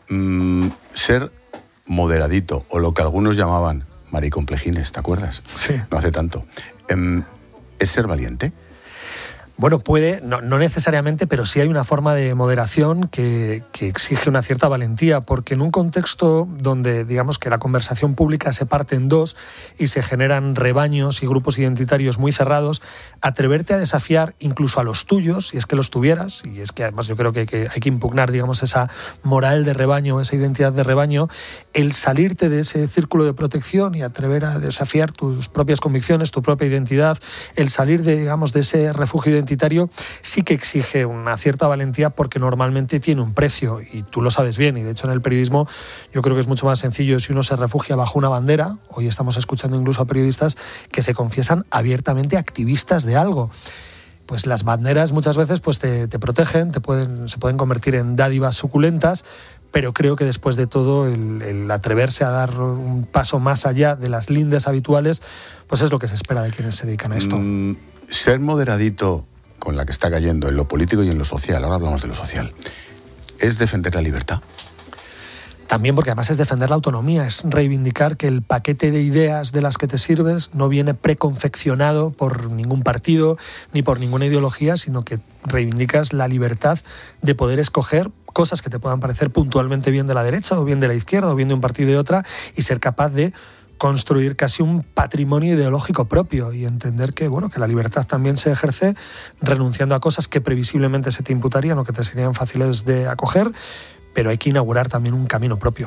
Ser moderadito, o lo que algunos llamaban maricomplejines, ¿te acuerdas? Sí. No hace tanto. ¿Es ser valiente? Bueno, puede, no necesariamente, pero sí hay una forma de moderación que exige una cierta valentía, porque en un contexto donde, digamos, que la conversación pública se parte en dos y se generan rebaños y grupos identitarios muy cerrados, atreverte a desafiar incluso a los tuyos, si es que los tuvieras, y es que además yo creo que hay que impugnar, digamos, esa moral de rebaño, esa identidad de rebaño, el salirte de ese círculo de protección y atrever a desafiar tus propias convicciones, tu propia identidad, el salir de, digamos, de ese refugio identitario, sí que exige una cierta valentía, porque normalmente tiene un precio, y tú lo sabes bien, y de hecho en el periodismo yo creo que es mucho más sencillo si uno se refugia bajo una bandera. Hoy estamos escuchando incluso a periodistas que se confiesan abiertamente activistas de algo. Pues las banderas muchas veces pues te protegen, se pueden convertir en dádivas suculentas, pero creo que después de todo el atreverse a dar un paso más allá de las lindes habituales, pues es lo que se espera de quienes se dedican a esto. Ser moderadito con la que está cayendo en lo político y en lo social, ahora hablamos de lo social, ¿es defender la libertad? También, porque además es defender la autonomía, es reivindicar que el paquete de ideas de las que te sirves no viene preconfeccionado por ningún partido ni por ninguna ideología, sino que reivindicas la libertad de poder escoger cosas que te puedan parecer puntualmente bien de la derecha o bien de la izquierda o bien de un partido y de otra, y ser capaz de construir casi un patrimonio ideológico propio y entender que, bueno, que la libertad también se ejerce renunciando a cosas que previsiblemente se te imputarían o que te serían fáciles de acoger, pero hay que inaugurar también un camino propio.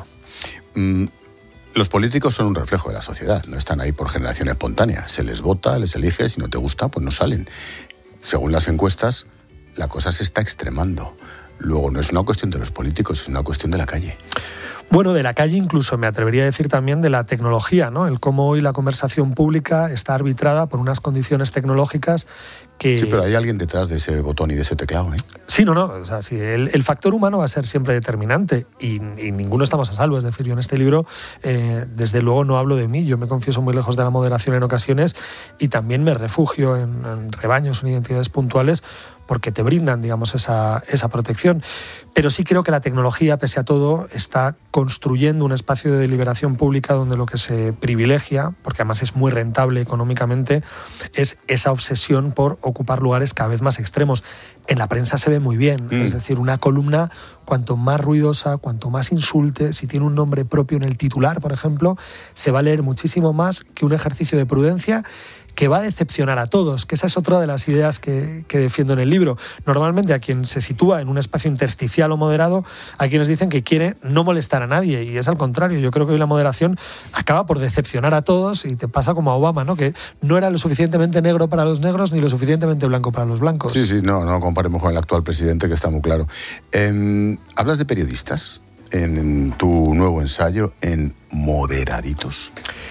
Los políticos son un reflejo de la sociedad, no están ahí por generación espontánea. Se les vota, les elige, si no te gusta, pues no salen. Según las encuestas, la cosa se está extremando. Luego, no es una cuestión de los políticos, es una cuestión de la calle. Bueno, de la calle, incluso me atrevería a decir también de la tecnología, ¿no? El cómo hoy la conversación pública está arbitrada por unas condiciones tecnológicas que... Sí, pero hay alguien detrás de ese botón y de ese teclado, ¿eh? Sí, o sea, sí, el factor humano va a ser siempre determinante y ninguno estamos a salvo. Es decir, yo en este libro, desde luego no hablo de mí, yo me confieso muy lejos de la moderación en ocasiones y también me refugio en rebaños, en identidades puntuales, porque te brindan, digamos, esa protección. Pero sí creo que la tecnología, pese a todo, está construyendo un espacio de deliberación pública donde lo que se privilegia, porque además es muy rentable económicamente, es esa obsesión por ocupar lugares cada vez más extremos. En la prensa se ve muy bien, es decir, una columna cuanto más ruidosa, cuanto más insulte, si tiene un nombre propio en el titular, por ejemplo, se va a leer muchísimo más que un ejercicio de prudencia que va a decepcionar a todos, que esa es otra de las ideas que defiendo en el libro. Normalmente a quien se sitúa en un espacio intersticial o moderado, hay quienes dicen que quiere no molestar a nadie, y es al contrario. Yo creo que hoy la moderación acaba por decepcionar a todos, y te pasa como a Obama, ¿no? Que no era lo suficientemente negro para los negros ni lo suficientemente blanco para los blancos. Sí, no comparemos con el actual presidente, que está muy claro. ¿Hablas de periodistas en tu nuevo ensayo, en Moderaditos?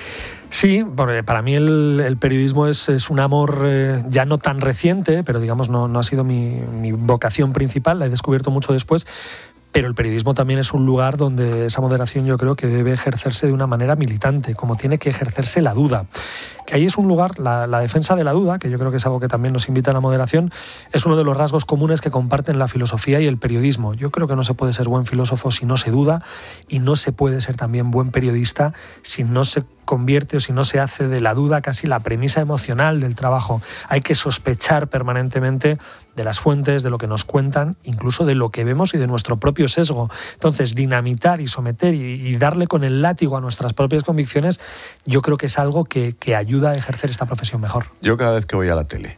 Sí, porque para mí el periodismo es un amor ya no tan reciente, pero digamos no ha sido mi vocación principal, la he descubierto mucho después. Pero el periodismo también es un lugar donde esa moderación yo creo que debe ejercerse de una manera militante, como tiene que ejercerse la duda. Que ahí es un lugar, la defensa de la duda, que yo creo que es algo que también nos invita a la moderación, es uno de los rasgos comunes que comparten la filosofía y el periodismo. Yo creo que no se puede ser buen filósofo si no se duda, y no se puede ser también buen periodista si no se convierte o si no se hace de la duda casi la premisa emocional del trabajo. Hay que sospechar permanentemente de las fuentes, de lo que nos cuentan, incluso de lo que vemos y de nuestro propio sesgo. Entonces, dinamitar y someter y darle con el látigo a nuestras propias convicciones, yo creo que es algo que ayuda a ejercer esta profesión mejor. Yo cada vez que voy a la tele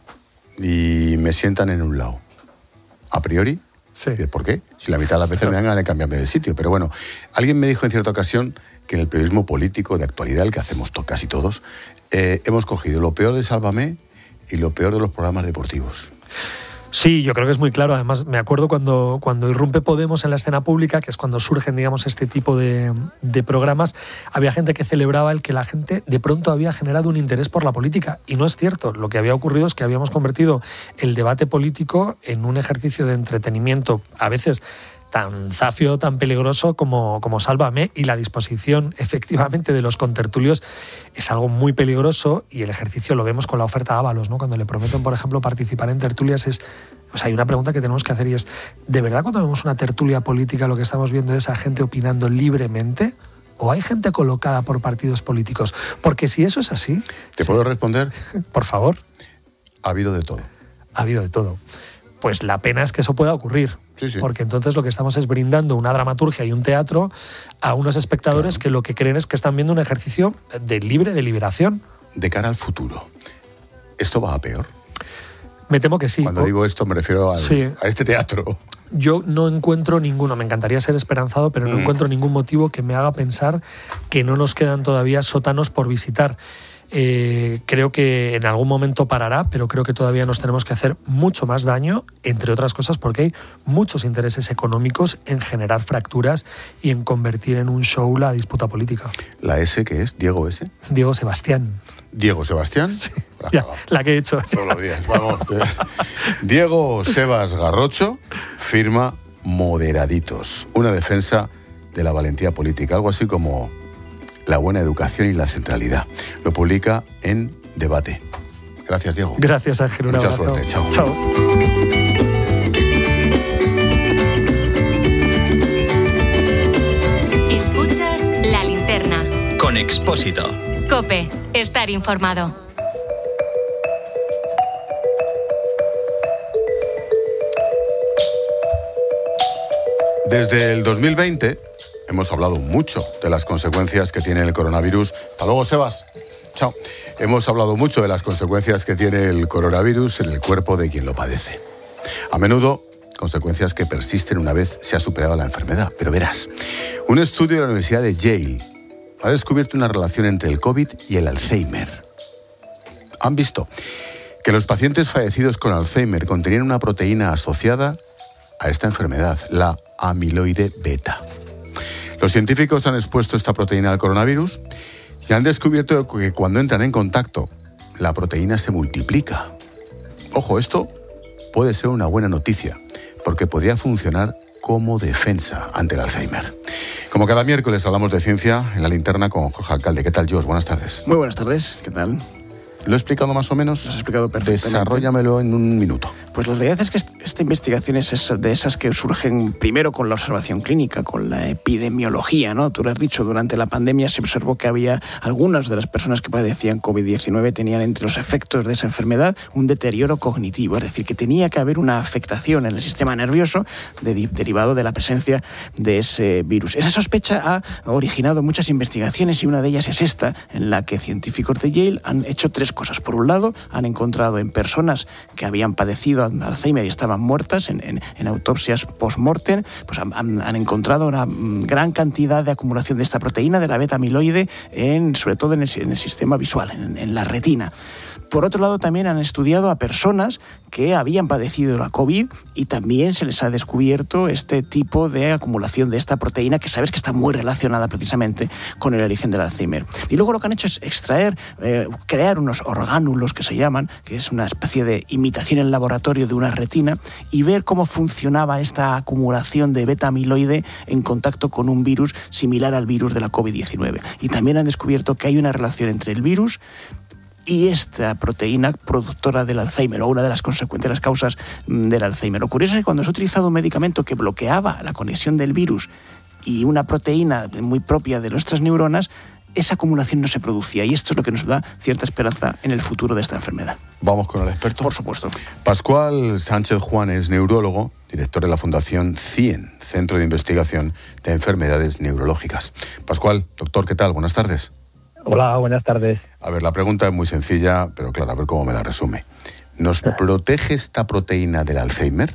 y me sientan en un lado, a priori, sí. ¿Por qué? Si la mitad de las veces me dan ganas de cambiarme de sitio. Pero bueno, alguien me dijo en cierta ocasión que en el periodismo político de actualidad, el que hacemos casi todos, hemos cogido lo peor de Sálvame y lo peor de los programas deportivos. Sí, yo creo que es muy claro. Además, me acuerdo cuando irrumpe Podemos en la escena pública, que es cuando surgen, digamos, este tipo de programas, había gente que celebraba el que la gente de pronto había generado un interés por la política. Y no es cierto. Lo que había ocurrido es que habíamos convertido el debate político en un ejercicio de entretenimiento, a veces tan zafio, tan peligroso como Sálvame, y la disposición efectivamente de los contertulios es algo muy peligroso, y el ejercicio lo vemos con la oferta Ábalos, ¿no? Cuando le prometen, por ejemplo, participar en tertulias, pues hay una pregunta que tenemos que hacer, y es, ¿de verdad cuando vemos una tertulia política lo que estamos viendo es a gente opinando libremente? ¿O hay gente colocada por partidos políticos? Porque si eso es así... ¿Te puedo responder? Por favor. Ha habido de todo. Ha habido de todo. Pues la pena es que eso pueda ocurrir. Sí. Porque entonces lo que estamos es brindando una dramaturgia y un teatro a unos espectadores que lo que creen es que están viendo un ejercicio de libre deliberación. De cara al futuro, ¿esto va a peor? Me temo que sí. Cuando digo esto me refiero a este teatro. Yo no encuentro ninguno, me encantaría ser esperanzado, pero no encuentro ningún motivo que me haga pensar que no nos quedan todavía sótanos por visitar. Creo que en algún momento parará, pero creo que todavía nos tenemos que hacer mucho más daño, entre otras cosas porque hay muchos intereses económicos en generar fracturas y en convertir en un show la disputa política. ¿La S qué es? ¿Diego S? Diego Sebastián. ¿Diego Sebastián? Sí, la que he hecho. Todos los días, vamos. Diego Sebas Garrocho firma Moderaditos, una defensa de la valentía política, algo así como la buena educación y la centralidad. Lo publica en Debate. Gracias, Diego. Gracias, Ángel. Mucha suerte. Chao. Chao. Escuchas La Linterna. Con Expósito. COPE. Estar informado. Desde el 2020 hemos hablado mucho de las consecuencias que tiene el coronavirus. Hasta luego, Sebas. Chao. Hemos hablado mucho de las consecuencias que tiene el coronavirus en el cuerpo de quien lo padece. A menudo, consecuencias que persisten una vez se ha superado la enfermedad. Pero verás, un estudio de la Universidad de Yale ha descubierto una relación entre el COVID y el Alzheimer. Han visto que los pacientes fallecidos con Alzheimer contenían una proteína asociada a esta enfermedad, la amiloide beta. Los científicos han expuesto esta proteína al coronavirus y han descubierto que cuando entran en contacto, la proteína se multiplica. Ojo, esto puede ser una buena noticia, porque podría funcionar como defensa ante el Alzheimer. Como cada miércoles hablamos de ciencia en La Linterna con Jorge Alcalde. ¿Qué tal, Jos? Buenas tardes. Muy buenas tardes. ¿Qué tal? ¿Lo he explicado más o menos? Lo has explicado perfectamente. Desarróllamelo en un minuto. Pues la realidad es que esta investigación es de esas que surgen primero con la observación clínica, con la epidemiología, ¿no? Tú lo has dicho, durante la pandemia se observó que había algunas de las personas que padecían COVID-19 tenían entre los efectos de esa enfermedad un deterioro cognitivo, es decir, que tenía que haber una afectación en el sistema nervioso derivado de la presencia de ese virus. Esa sospecha ha originado muchas investigaciones y una de ellas es esta, en la que científicos de Yale han hecho 3 cosas. Por un lado, han encontrado en personas que habían padecido Alzheimer y estaban muertas en autopsias post-mortem, pues han encontrado una gran cantidad de acumulación de esta proteína, de la beta-amiloide, sobre todo en el sistema visual, en la retina. Por otro lado, también han estudiado a personas que habían padecido la COVID y también se les ha descubierto este tipo de acumulación de esta proteína que sabes que está muy relacionada precisamente con el origen del Alzheimer. Y luego lo que han hecho es crear unos orgánulos que se llaman, que es una especie de imitación en laboratorio de una retina, y ver cómo funcionaba esta acumulación de beta-amiloide en contacto con un virus similar al virus de la COVID-19. Y también han descubierto que hay una relación entre el virus y esta proteína productora del Alzheimer, o una de las causas del Alzheimer. Lo curioso es que cuando se ha utilizado un medicamento que bloqueaba la conexión del virus y una proteína muy propia de nuestras neuronas, esa acumulación no se producía, y esto es lo que nos da cierta esperanza en el futuro de esta enfermedad. ¿Vamos con el experto? Por supuesto. Pascual Sánchez Juan es neurólogo, director de la Fundación CIEN, Centro de Investigación de Enfermedades Neurológicas. Pascual, doctor, ¿qué tal? Buenas tardes. Hola, buenas tardes. A ver, la pregunta es muy sencilla, pero claro, a ver cómo me la resume. ¿Nos protege esta proteína del Alzheimer?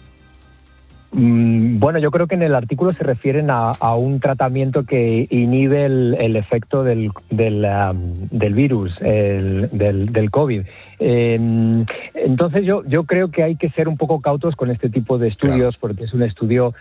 Bueno, yo creo que en el artículo se refieren a un tratamiento que inhibe el efecto del virus, del COVID. Entonces yo creo que hay que ser un poco cautos con este tipo de estudios, claro, porque es un estudio,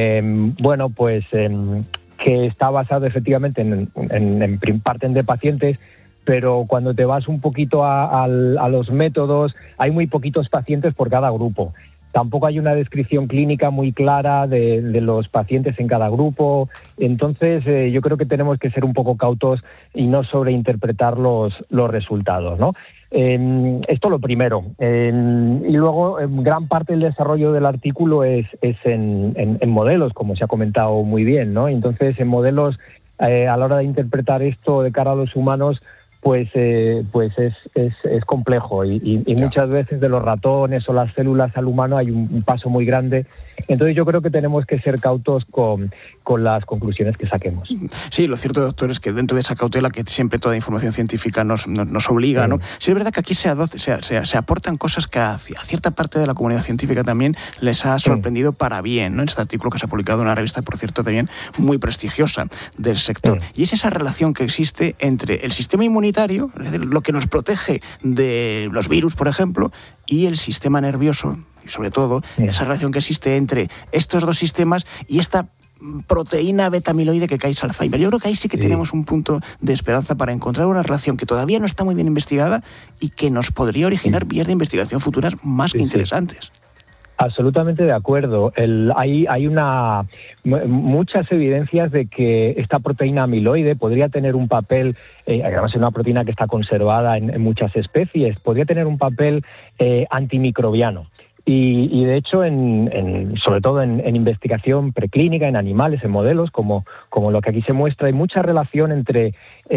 que está basado efectivamente en parte de pacientes, pero cuando te vas un poquito a los métodos, hay muy poquitos pacientes por cada grupo. Tampoco hay una descripción clínica muy clara de los pacientes en cada grupo. Entonces, yo creo que tenemos que ser un poco cautos y no sobreinterpretar los resultados, ¿no? Esto lo primero. Y luego, gran parte del desarrollo del artículo es en modelos, como se ha comentado muy bien, ¿no? Entonces, en modelos, a la hora de interpretar esto de cara a los humanos, pues es complejo y muchas veces de los ratones o las células al humano hay un paso muy grande. Entonces yo creo que tenemos que ser cautos con las conclusiones que saquemos. Sí, lo cierto, doctor, es que dentro de esa cautela que siempre toda información científica nos obliga, ¿no? Sí, es verdad que aquí se aportan cosas que a cierta parte de la comunidad científica también les ha sorprendido para bien, ¿no? En este artículo que se ha publicado en una revista, por cierto, también muy prestigiosa del sector. Y es esa relación que existe entre el sistema inmunitario, es decir, lo que nos protege de los virus, por ejemplo, y el sistema nervioso, y sobre todo esa relación que existe entre estos dos sistemas y esta proteína beta-amiloide que causa Alzheimer. Yo creo que ahí sí que tenemos un punto de esperanza para encontrar una relación que todavía no está muy bien investigada y que nos podría originar vías de investigación futuras más que interesantes. Absolutamente de acuerdo. Hay muchas evidencias de que esta proteína amiloide podría tener un papel, además es una proteína que está conservada en muchas especies, podría tener un papel antimicrobiano. Y de hecho, sobre todo en investigación preclínica, en animales, en modelos, como lo que aquí se muestra, hay mucha relación entre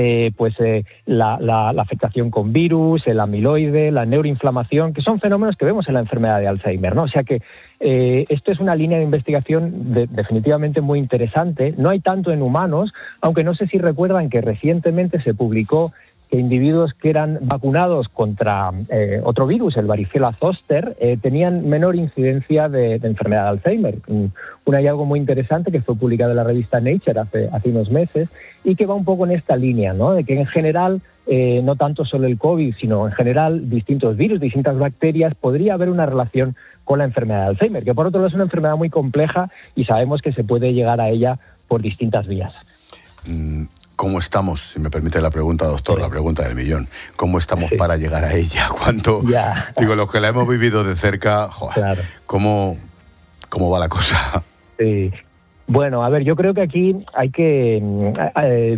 la afectación con virus, el amiloide, la neuroinflamación, que son fenómenos que vemos en la enfermedad de Alzheimer, ¿no? O sea que esto es una línea de investigación definitivamente muy interesante. No hay tanto en humanos, aunque no sé si recuerdan que recientemente se publicó que individuos que eran vacunados contra otro virus, el varicela zoster, tenían menor incidencia de enfermedad de Alzheimer. Un hallazgo muy interesante que fue publicado en la revista Nature hace unos meses y que va un poco en esta línea, ¿no? De que en general, no tanto solo el COVID, sino en general distintos virus, distintas bacterias, podría haber una relación con la enfermedad de Alzheimer, que por otro lado es una enfermedad muy compleja y sabemos que se puede llegar a ella por distintas vías. ¿Cómo estamos? Si me permite la pregunta, doctor, la pregunta del millón. ¿Cómo estamos para llegar a ella? ¿Cuánto? Digo, los que la hemos vivido de cerca, joder, ¿cómo va la cosa? Sí. Bueno, a ver, yo creo que aquí hay que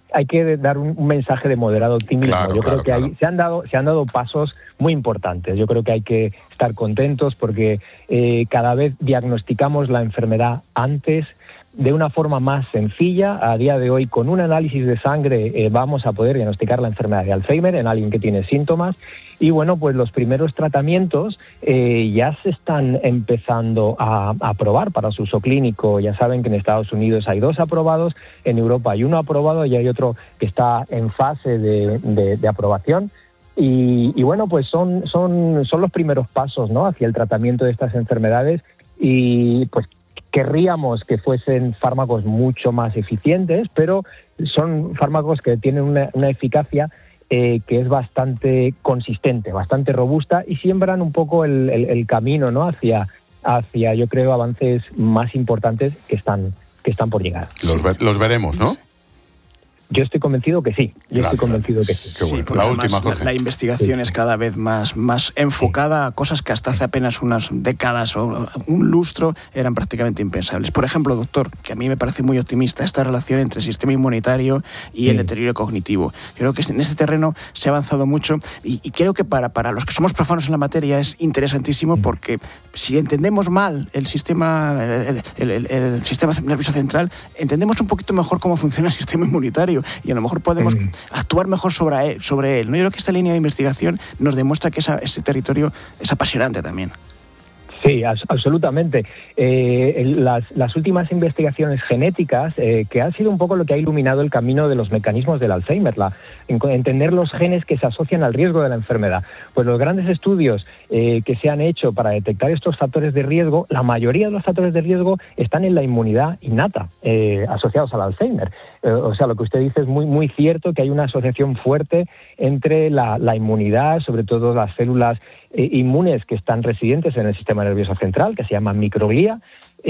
hay que dar un mensaje de moderado optimismo. Yo creo que se han dado pasos muy importantes. Yo creo que hay que estar contentos porque cada vez diagnosticamos la enfermedad antes, de una forma más sencilla. A día de hoy, con un análisis de sangre vamos a poder diagnosticar la enfermedad de Alzheimer en alguien que tiene síntomas. Y bueno, pues los primeros tratamientos ya se están empezando a probar para su uso clínico. Ya saben que en Estados Unidos hay 2 aprobados, en Europa hay 1 aprobado y hay otro que está en fase de aprobación. Y bueno, pues son los primeros pasos, ¿no?, hacia el tratamiento de estas enfermedades, y pues querríamos que fuesen fármacos mucho más eficientes, pero son fármacos que tienen una eficacia que es bastante consistente, bastante robusta, y siembran un poco el camino, ¿no?, hacia, yo creo, avances más importantes que están por llegar. Los veremos, ¿no? Yo estoy convencido que sí. Estoy convencido que sí. Qué bueno. La última, Jorge. La investigación es cada vez más enfocada a cosas que hasta hace apenas unas décadas o un lustro eran prácticamente impensables. Por ejemplo, doctor, que a mí me parece muy optimista esta relación entre el sistema inmunitario y el deterioro cognitivo. Yo creo que en este terreno se ha avanzado mucho y creo que para los que somos profanos en la materia es interesantísimo, porque si entendemos mal el sistema nervioso central, entendemos un poquito mejor cómo funciona el sistema inmunitario y a lo mejor podemos actuar mejor sobre él, ¿no? Yo creo que esta línea de investigación nos demuestra que ese territorio es apasionante también. Sí, absolutamente. Las últimas investigaciones genéticas, que han sido un poco lo que ha iluminado el camino de los mecanismos del Alzheimer, entender los genes que se asocian al riesgo de la enfermedad. Pues los grandes estudios que se han hecho para detectar estos factores de riesgo, la mayoría de los factores de riesgo están en la inmunidad innata, asociados al Alzheimer. O sea, lo que usted dice es muy, muy cierto, que hay una asociación fuerte entre la inmunidad, sobre todo las células inmunes que están residentes en el sistema nervioso central, que se llaman microglía,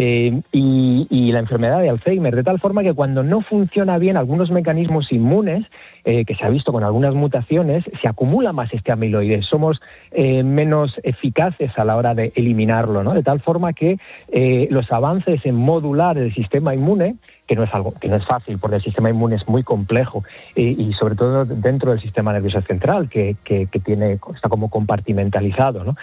y la enfermedad de Alzheimer, de tal forma que cuando no funciona bien algunos mecanismos inmunes, que se ha visto con algunas mutaciones, se acumula más este amiloide, somos menos eficaces a la hora de eliminarlo, ¿no? De tal forma que los avances en modular el sistema inmune, que no es fácil, porque el sistema inmune es muy complejo, y sobre todo dentro del sistema nervioso central, que está como compartimentalizado, ¿no?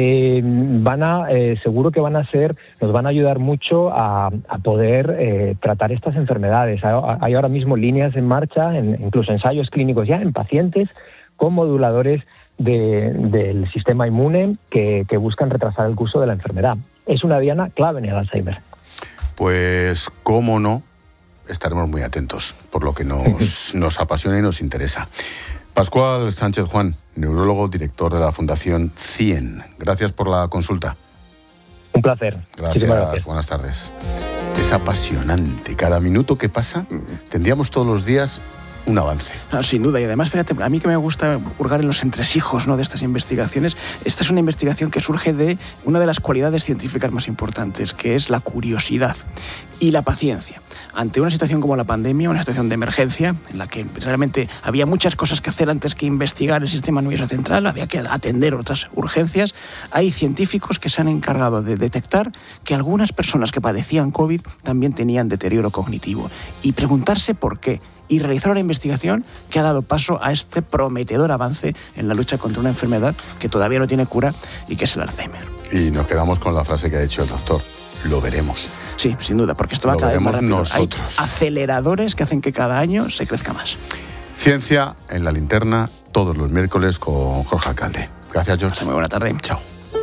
Seguro que nos van a ayudar mucho a poder tratar estas enfermedades. Hay ahora mismo líneas en marcha, incluso ensayos clínicos ya en pacientes con moduladores del sistema inmune que buscan retrasar el curso de la enfermedad. Es una diana clave en el Alzheimer. Pues, cómo no, estaremos muy atentos por lo que nos apasiona y nos interesa. Pascual Sánchez Juan, neurólogo, director de la Fundación 100. Gracias por la consulta. Un placer. Gracias, buenas tardes. Es apasionante. Cada minuto que pasa, tendríamos todos los días un avance. No, sin duda, y además, fíjate, a mí que me gusta hurgar en los entresijos, ¿no?, de estas investigaciones, esta es una investigación que surge de una de las cualidades científicas más importantes, que es la curiosidad y la paciencia. Ante una situación como la pandemia, una situación de emergencia, en la que realmente había muchas cosas que hacer antes que investigar el sistema nervioso central, había que atender otras urgencias, hay científicos que se han encargado de detectar que algunas personas que padecían COVID también tenían deterioro cognitivo, y preguntarse por qué, y realizar una investigación que ha dado paso a este prometedor avance en la lucha contra una enfermedad que todavía no tiene cura y que es el Alzheimer. Y nos quedamos con la frase que ha dicho el doctor: lo veremos. Sí, sin duda, porque esto va cada vez más rápido. Nosotros. Hay aceleradores que hacen que cada año se crezca más. Ciencia en la linterna, todos los miércoles con Jorge Alcalde. Gracias, George. Muy buena tarde. Chao.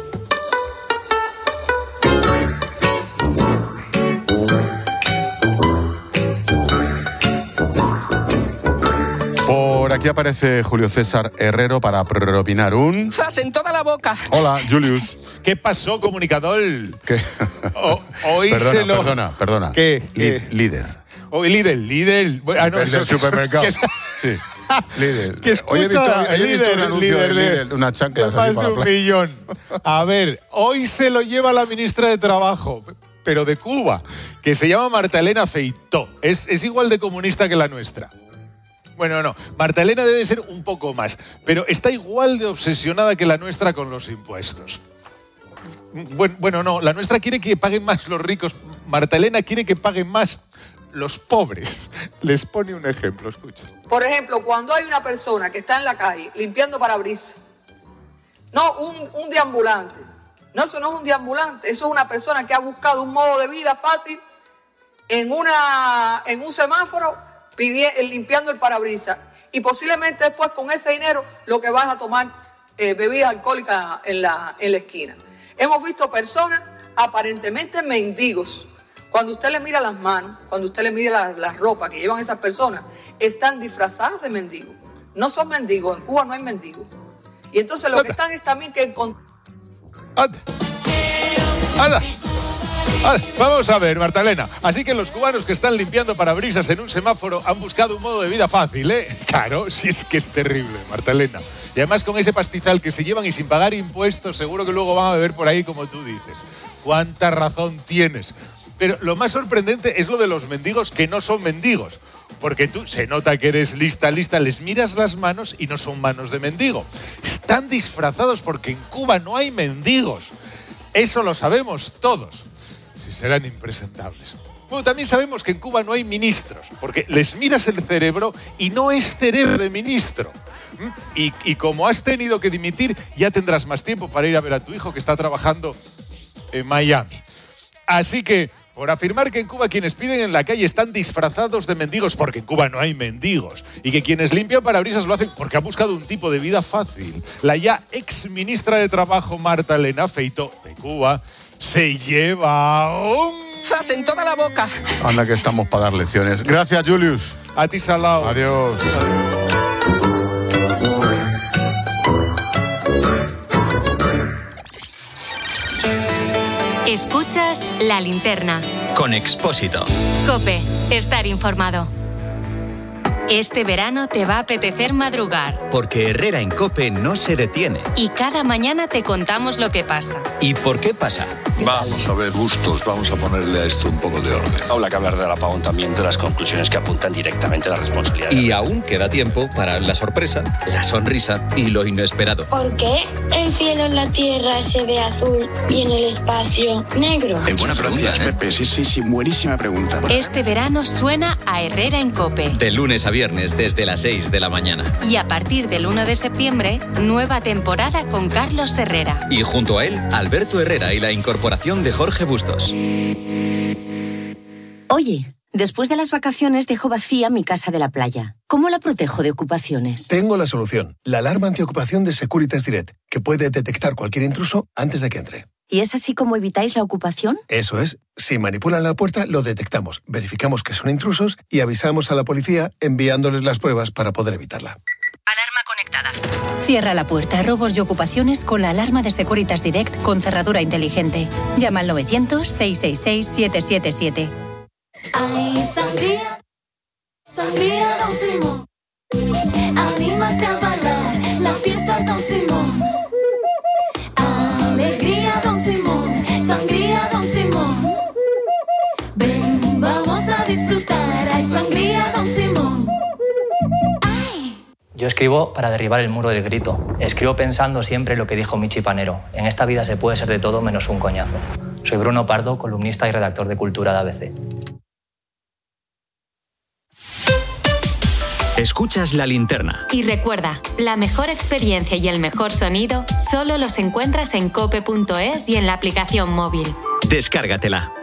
Por aquí aparece Julio César Herrero para propinar un... ¡Zas en toda la boca! Hola, Julius. ¿Qué pasó, comunicador? ¿Qué? Hoy Perdona. ¿Qué? Líder. Hoy líder. El del supermercado. Sí. Líder. Hoy he visto un anuncio de Lidl, una chancla así más para de la un millón. A ver, hoy se lo lleva la ministra de Trabajo, pero de Cuba, que se llama Marta Elena Feitó. Es igual de comunista que la nuestra. Bueno, no, Marta Elena debe ser un poco más, pero está igual de obsesionada que la nuestra con los impuestos. Bueno, no, la nuestra quiere que paguen más los ricos. Marta Elena quiere que paguen más los pobres. Les pone un ejemplo, escucha. Por ejemplo, cuando hay una persona que está en la calle limpiando parabrisas, no un deambulante, no, eso no es un deambulante, eso es una persona que ha buscado un modo de vida fácil en un semáforo limpiando el parabrisas, y posiblemente después con ese dinero lo que vas a tomar bebidas alcohólicas en la esquina. Hemos visto personas aparentemente mendigos. Cuando usted le mira las manos, cuando usted le mira la ropa que llevan esas personas, están disfrazadas de mendigos. No son mendigos, en Cuba no hay mendigos. Y entonces lo que están es también que... ¡Anda! Vamos a ver, Martalena. Así que los cubanos que están limpiando parabrisas en un semáforo han buscado un modo de vida fácil, ¿eh? Claro, si es que es terrible, Martalena. Y además con ese pastizal que se llevan y sin pagar impuestos, seguro que luego van a beber por ahí como tú dices. ¿Cuánta razón tienes? Pero lo más sorprendente es lo de los mendigos que no son mendigos. Porque tú, se nota que eres lista, les miras las manos y no son manos de mendigo. Están disfrazados porque en Cuba no hay mendigos. Eso lo sabemos todos. Si serán impresentables. Bueno, también sabemos que en Cuba no hay ministros, porque les miras el cerebro y no es cerebro de ministro. Y como has tenido que dimitir, ya tendrás más tiempo para ir a ver a tu hijo que está trabajando en Miami. Así que, por afirmar que en Cuba quienes piden en la calle están disfrazados de mendigos, porque en Cuba no hay mendigos, y que quienes limpian parabrisas lo hacen porque han buscado un tipo de vida fácil, la ya ex ministra de Trabajo Martalena Feito, de Cuba, se lleva un... ¡Zas en toda la boca! Anda que estamos para dar lecciones. Gracias, Julius. A ti, Salao. Adiós. Escuchas La Linterna. Con Expósito. COPE. Estar informado. Este verano te va a apetecer madrugar. Porque Herrera en COPE no se detiene. Y cada mañana te contamos lo que pasa. ¿Y por qué pasa? Vamos a ver, Bustos, vamos a ponerle a esto un poco de orden. Habla que hablar del apagón también, de las conclusiones que apuntan directamente a la responsabilidad. Y aún queda tiempo para la sorpresa, la sonrisa y lo inesperado. ¿Por qué el cielo en la Tierra se ve azul y en el espacio negro? Es buena pregunta, Pepe. Sí, buenísima pregunta. Este verano suena a Herrera en COPE. De lunes a viernes desde las 6 de la mañana. Y a partir del 1 de septiembre, nueva temporada con Carlos Herrera. Y junto a él, Alberto Herrera y la incorporación de Jorge Bustos. Oye, después de las vacaciones dejo vacía mi casa de la playa. ¿Cómo la protejo de ocupaciones? Tengo la solución. La alarma antiocupación de Securitas Direct, que puede detectar cualquier intruso antes de que entre. ¿Y es así como evitáis la ocupación? Eso es. Si manipulan la puerta, lo detectamos, verificamos que son intrusos y avisamos a la policía enviándoles las pruebas para poder evitarla. Alarma conectada. Cierra la puerta a robos y ocupaciones con la alarma de Securitas Direct con cerradura inteligente. Llama al 900-666-777. Ay, sangría, sangría Don Simón. Anímate a bailar, la fiesta Don Simón. Alegría Don Simón, sangría Don Simón. Ven, vamos a disfrutar, ay, sangría Don Simón. Yo escribo para derribar el muro del grito. Escribo pensando siempre lo que dijo Michi Panero. En esta vida se puede ser de todo menos un coñazo. Soy Bruno Pardo, columnista y redactor de Cultura de ABC. Escuchas La Linterna. Y recuerda, la mejor experiencia y el mejor sonido solo los encuentras en cope.es y en la aplicación móvil. Descárgatela.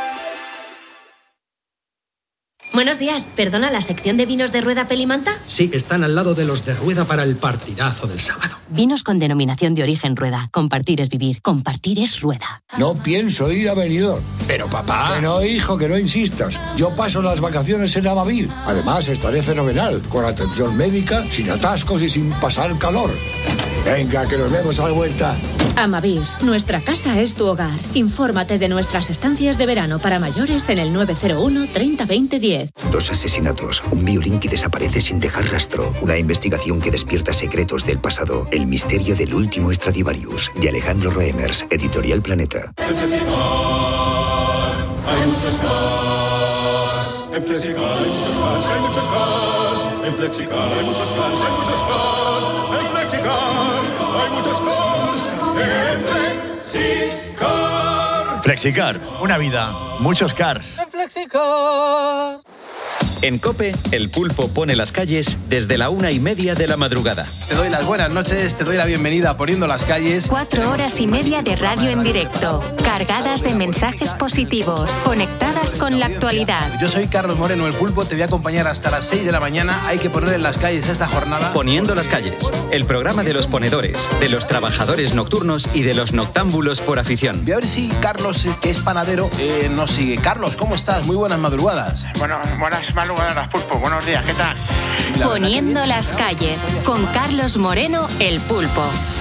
Buenos días, ¿perdona la sección de vinos de Rueda Pelimanta? Sí, están al lado de los de Rueda para el partidazo del sábado. Vinos con denominación de origen Rueda. Compartir es vivir, compartir es Rueda. No pienso ir a Benidorm. Pero papá... Que no, hijo, que no insistas. Yo paso las vacaciones en Amavir. Además, estaré fenomenal, con atención médica, sin atascos y sin pasar calor. Venga, que nos vemos a la vuelta. Amavir, nuestra casa es tu hogar. Infórmate de nuestras estancias de verano para mayores en el 901 30 20 10. 2 asesinatos, un violín que desaparece sin dejar rastro, una investigación que despierta secretos del pasado, el misterio del último Stradivarius, de Alejandro Roemers, Editorial Planeta. En Flexicar hay muchos cars. En Flexicar hay muchos cars, hay muchos cars. En Flexicar hay muchos cars, hay muchos cars. En Flexicar hay muchos cars. En Flexicar. Flexicar, una vida, muchos cars. Flexicar. En COPE, el pulpo pone las calles desde la 1:30 de la madrugada. Te doy las buenas noches, te doy la bienvenida a Poniendo las Calles. 4 horas y media de radio en directo, cargadas de mensajes positivos, conectadas con la actualidad. Yo soy Carlos Moreno, el pulpo, te voy a acompañar hasta las 6 de la mañana. Hay que poner en las calles esta jornada. Poniendo las calles, el programa de los ponedores, de los trabajadores nocturnos y de los noctámbulos por afición. Voy a ver si Carlos, que es panadero, nos sigue. Carlos, ¿cómo estás? Muy buenas madrugadas. Bueno, buenas madrugadas, pulpo. Buenos días, ¿qué tal? Poniendo las calles, con Carlos Moreno, el pulpo.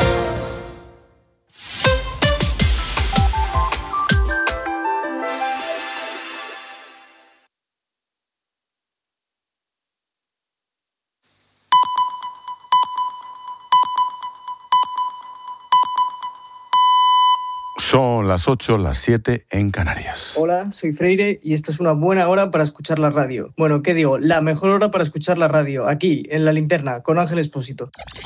Son las 8, las 7 en Canarias. Hola, soy Freire y esta es una buena hora para escuchar la radio. Bueno, ¿qué digo? La mejor hora para escuchar la radio, aquí, en La Linterna, con Ángel Expósito.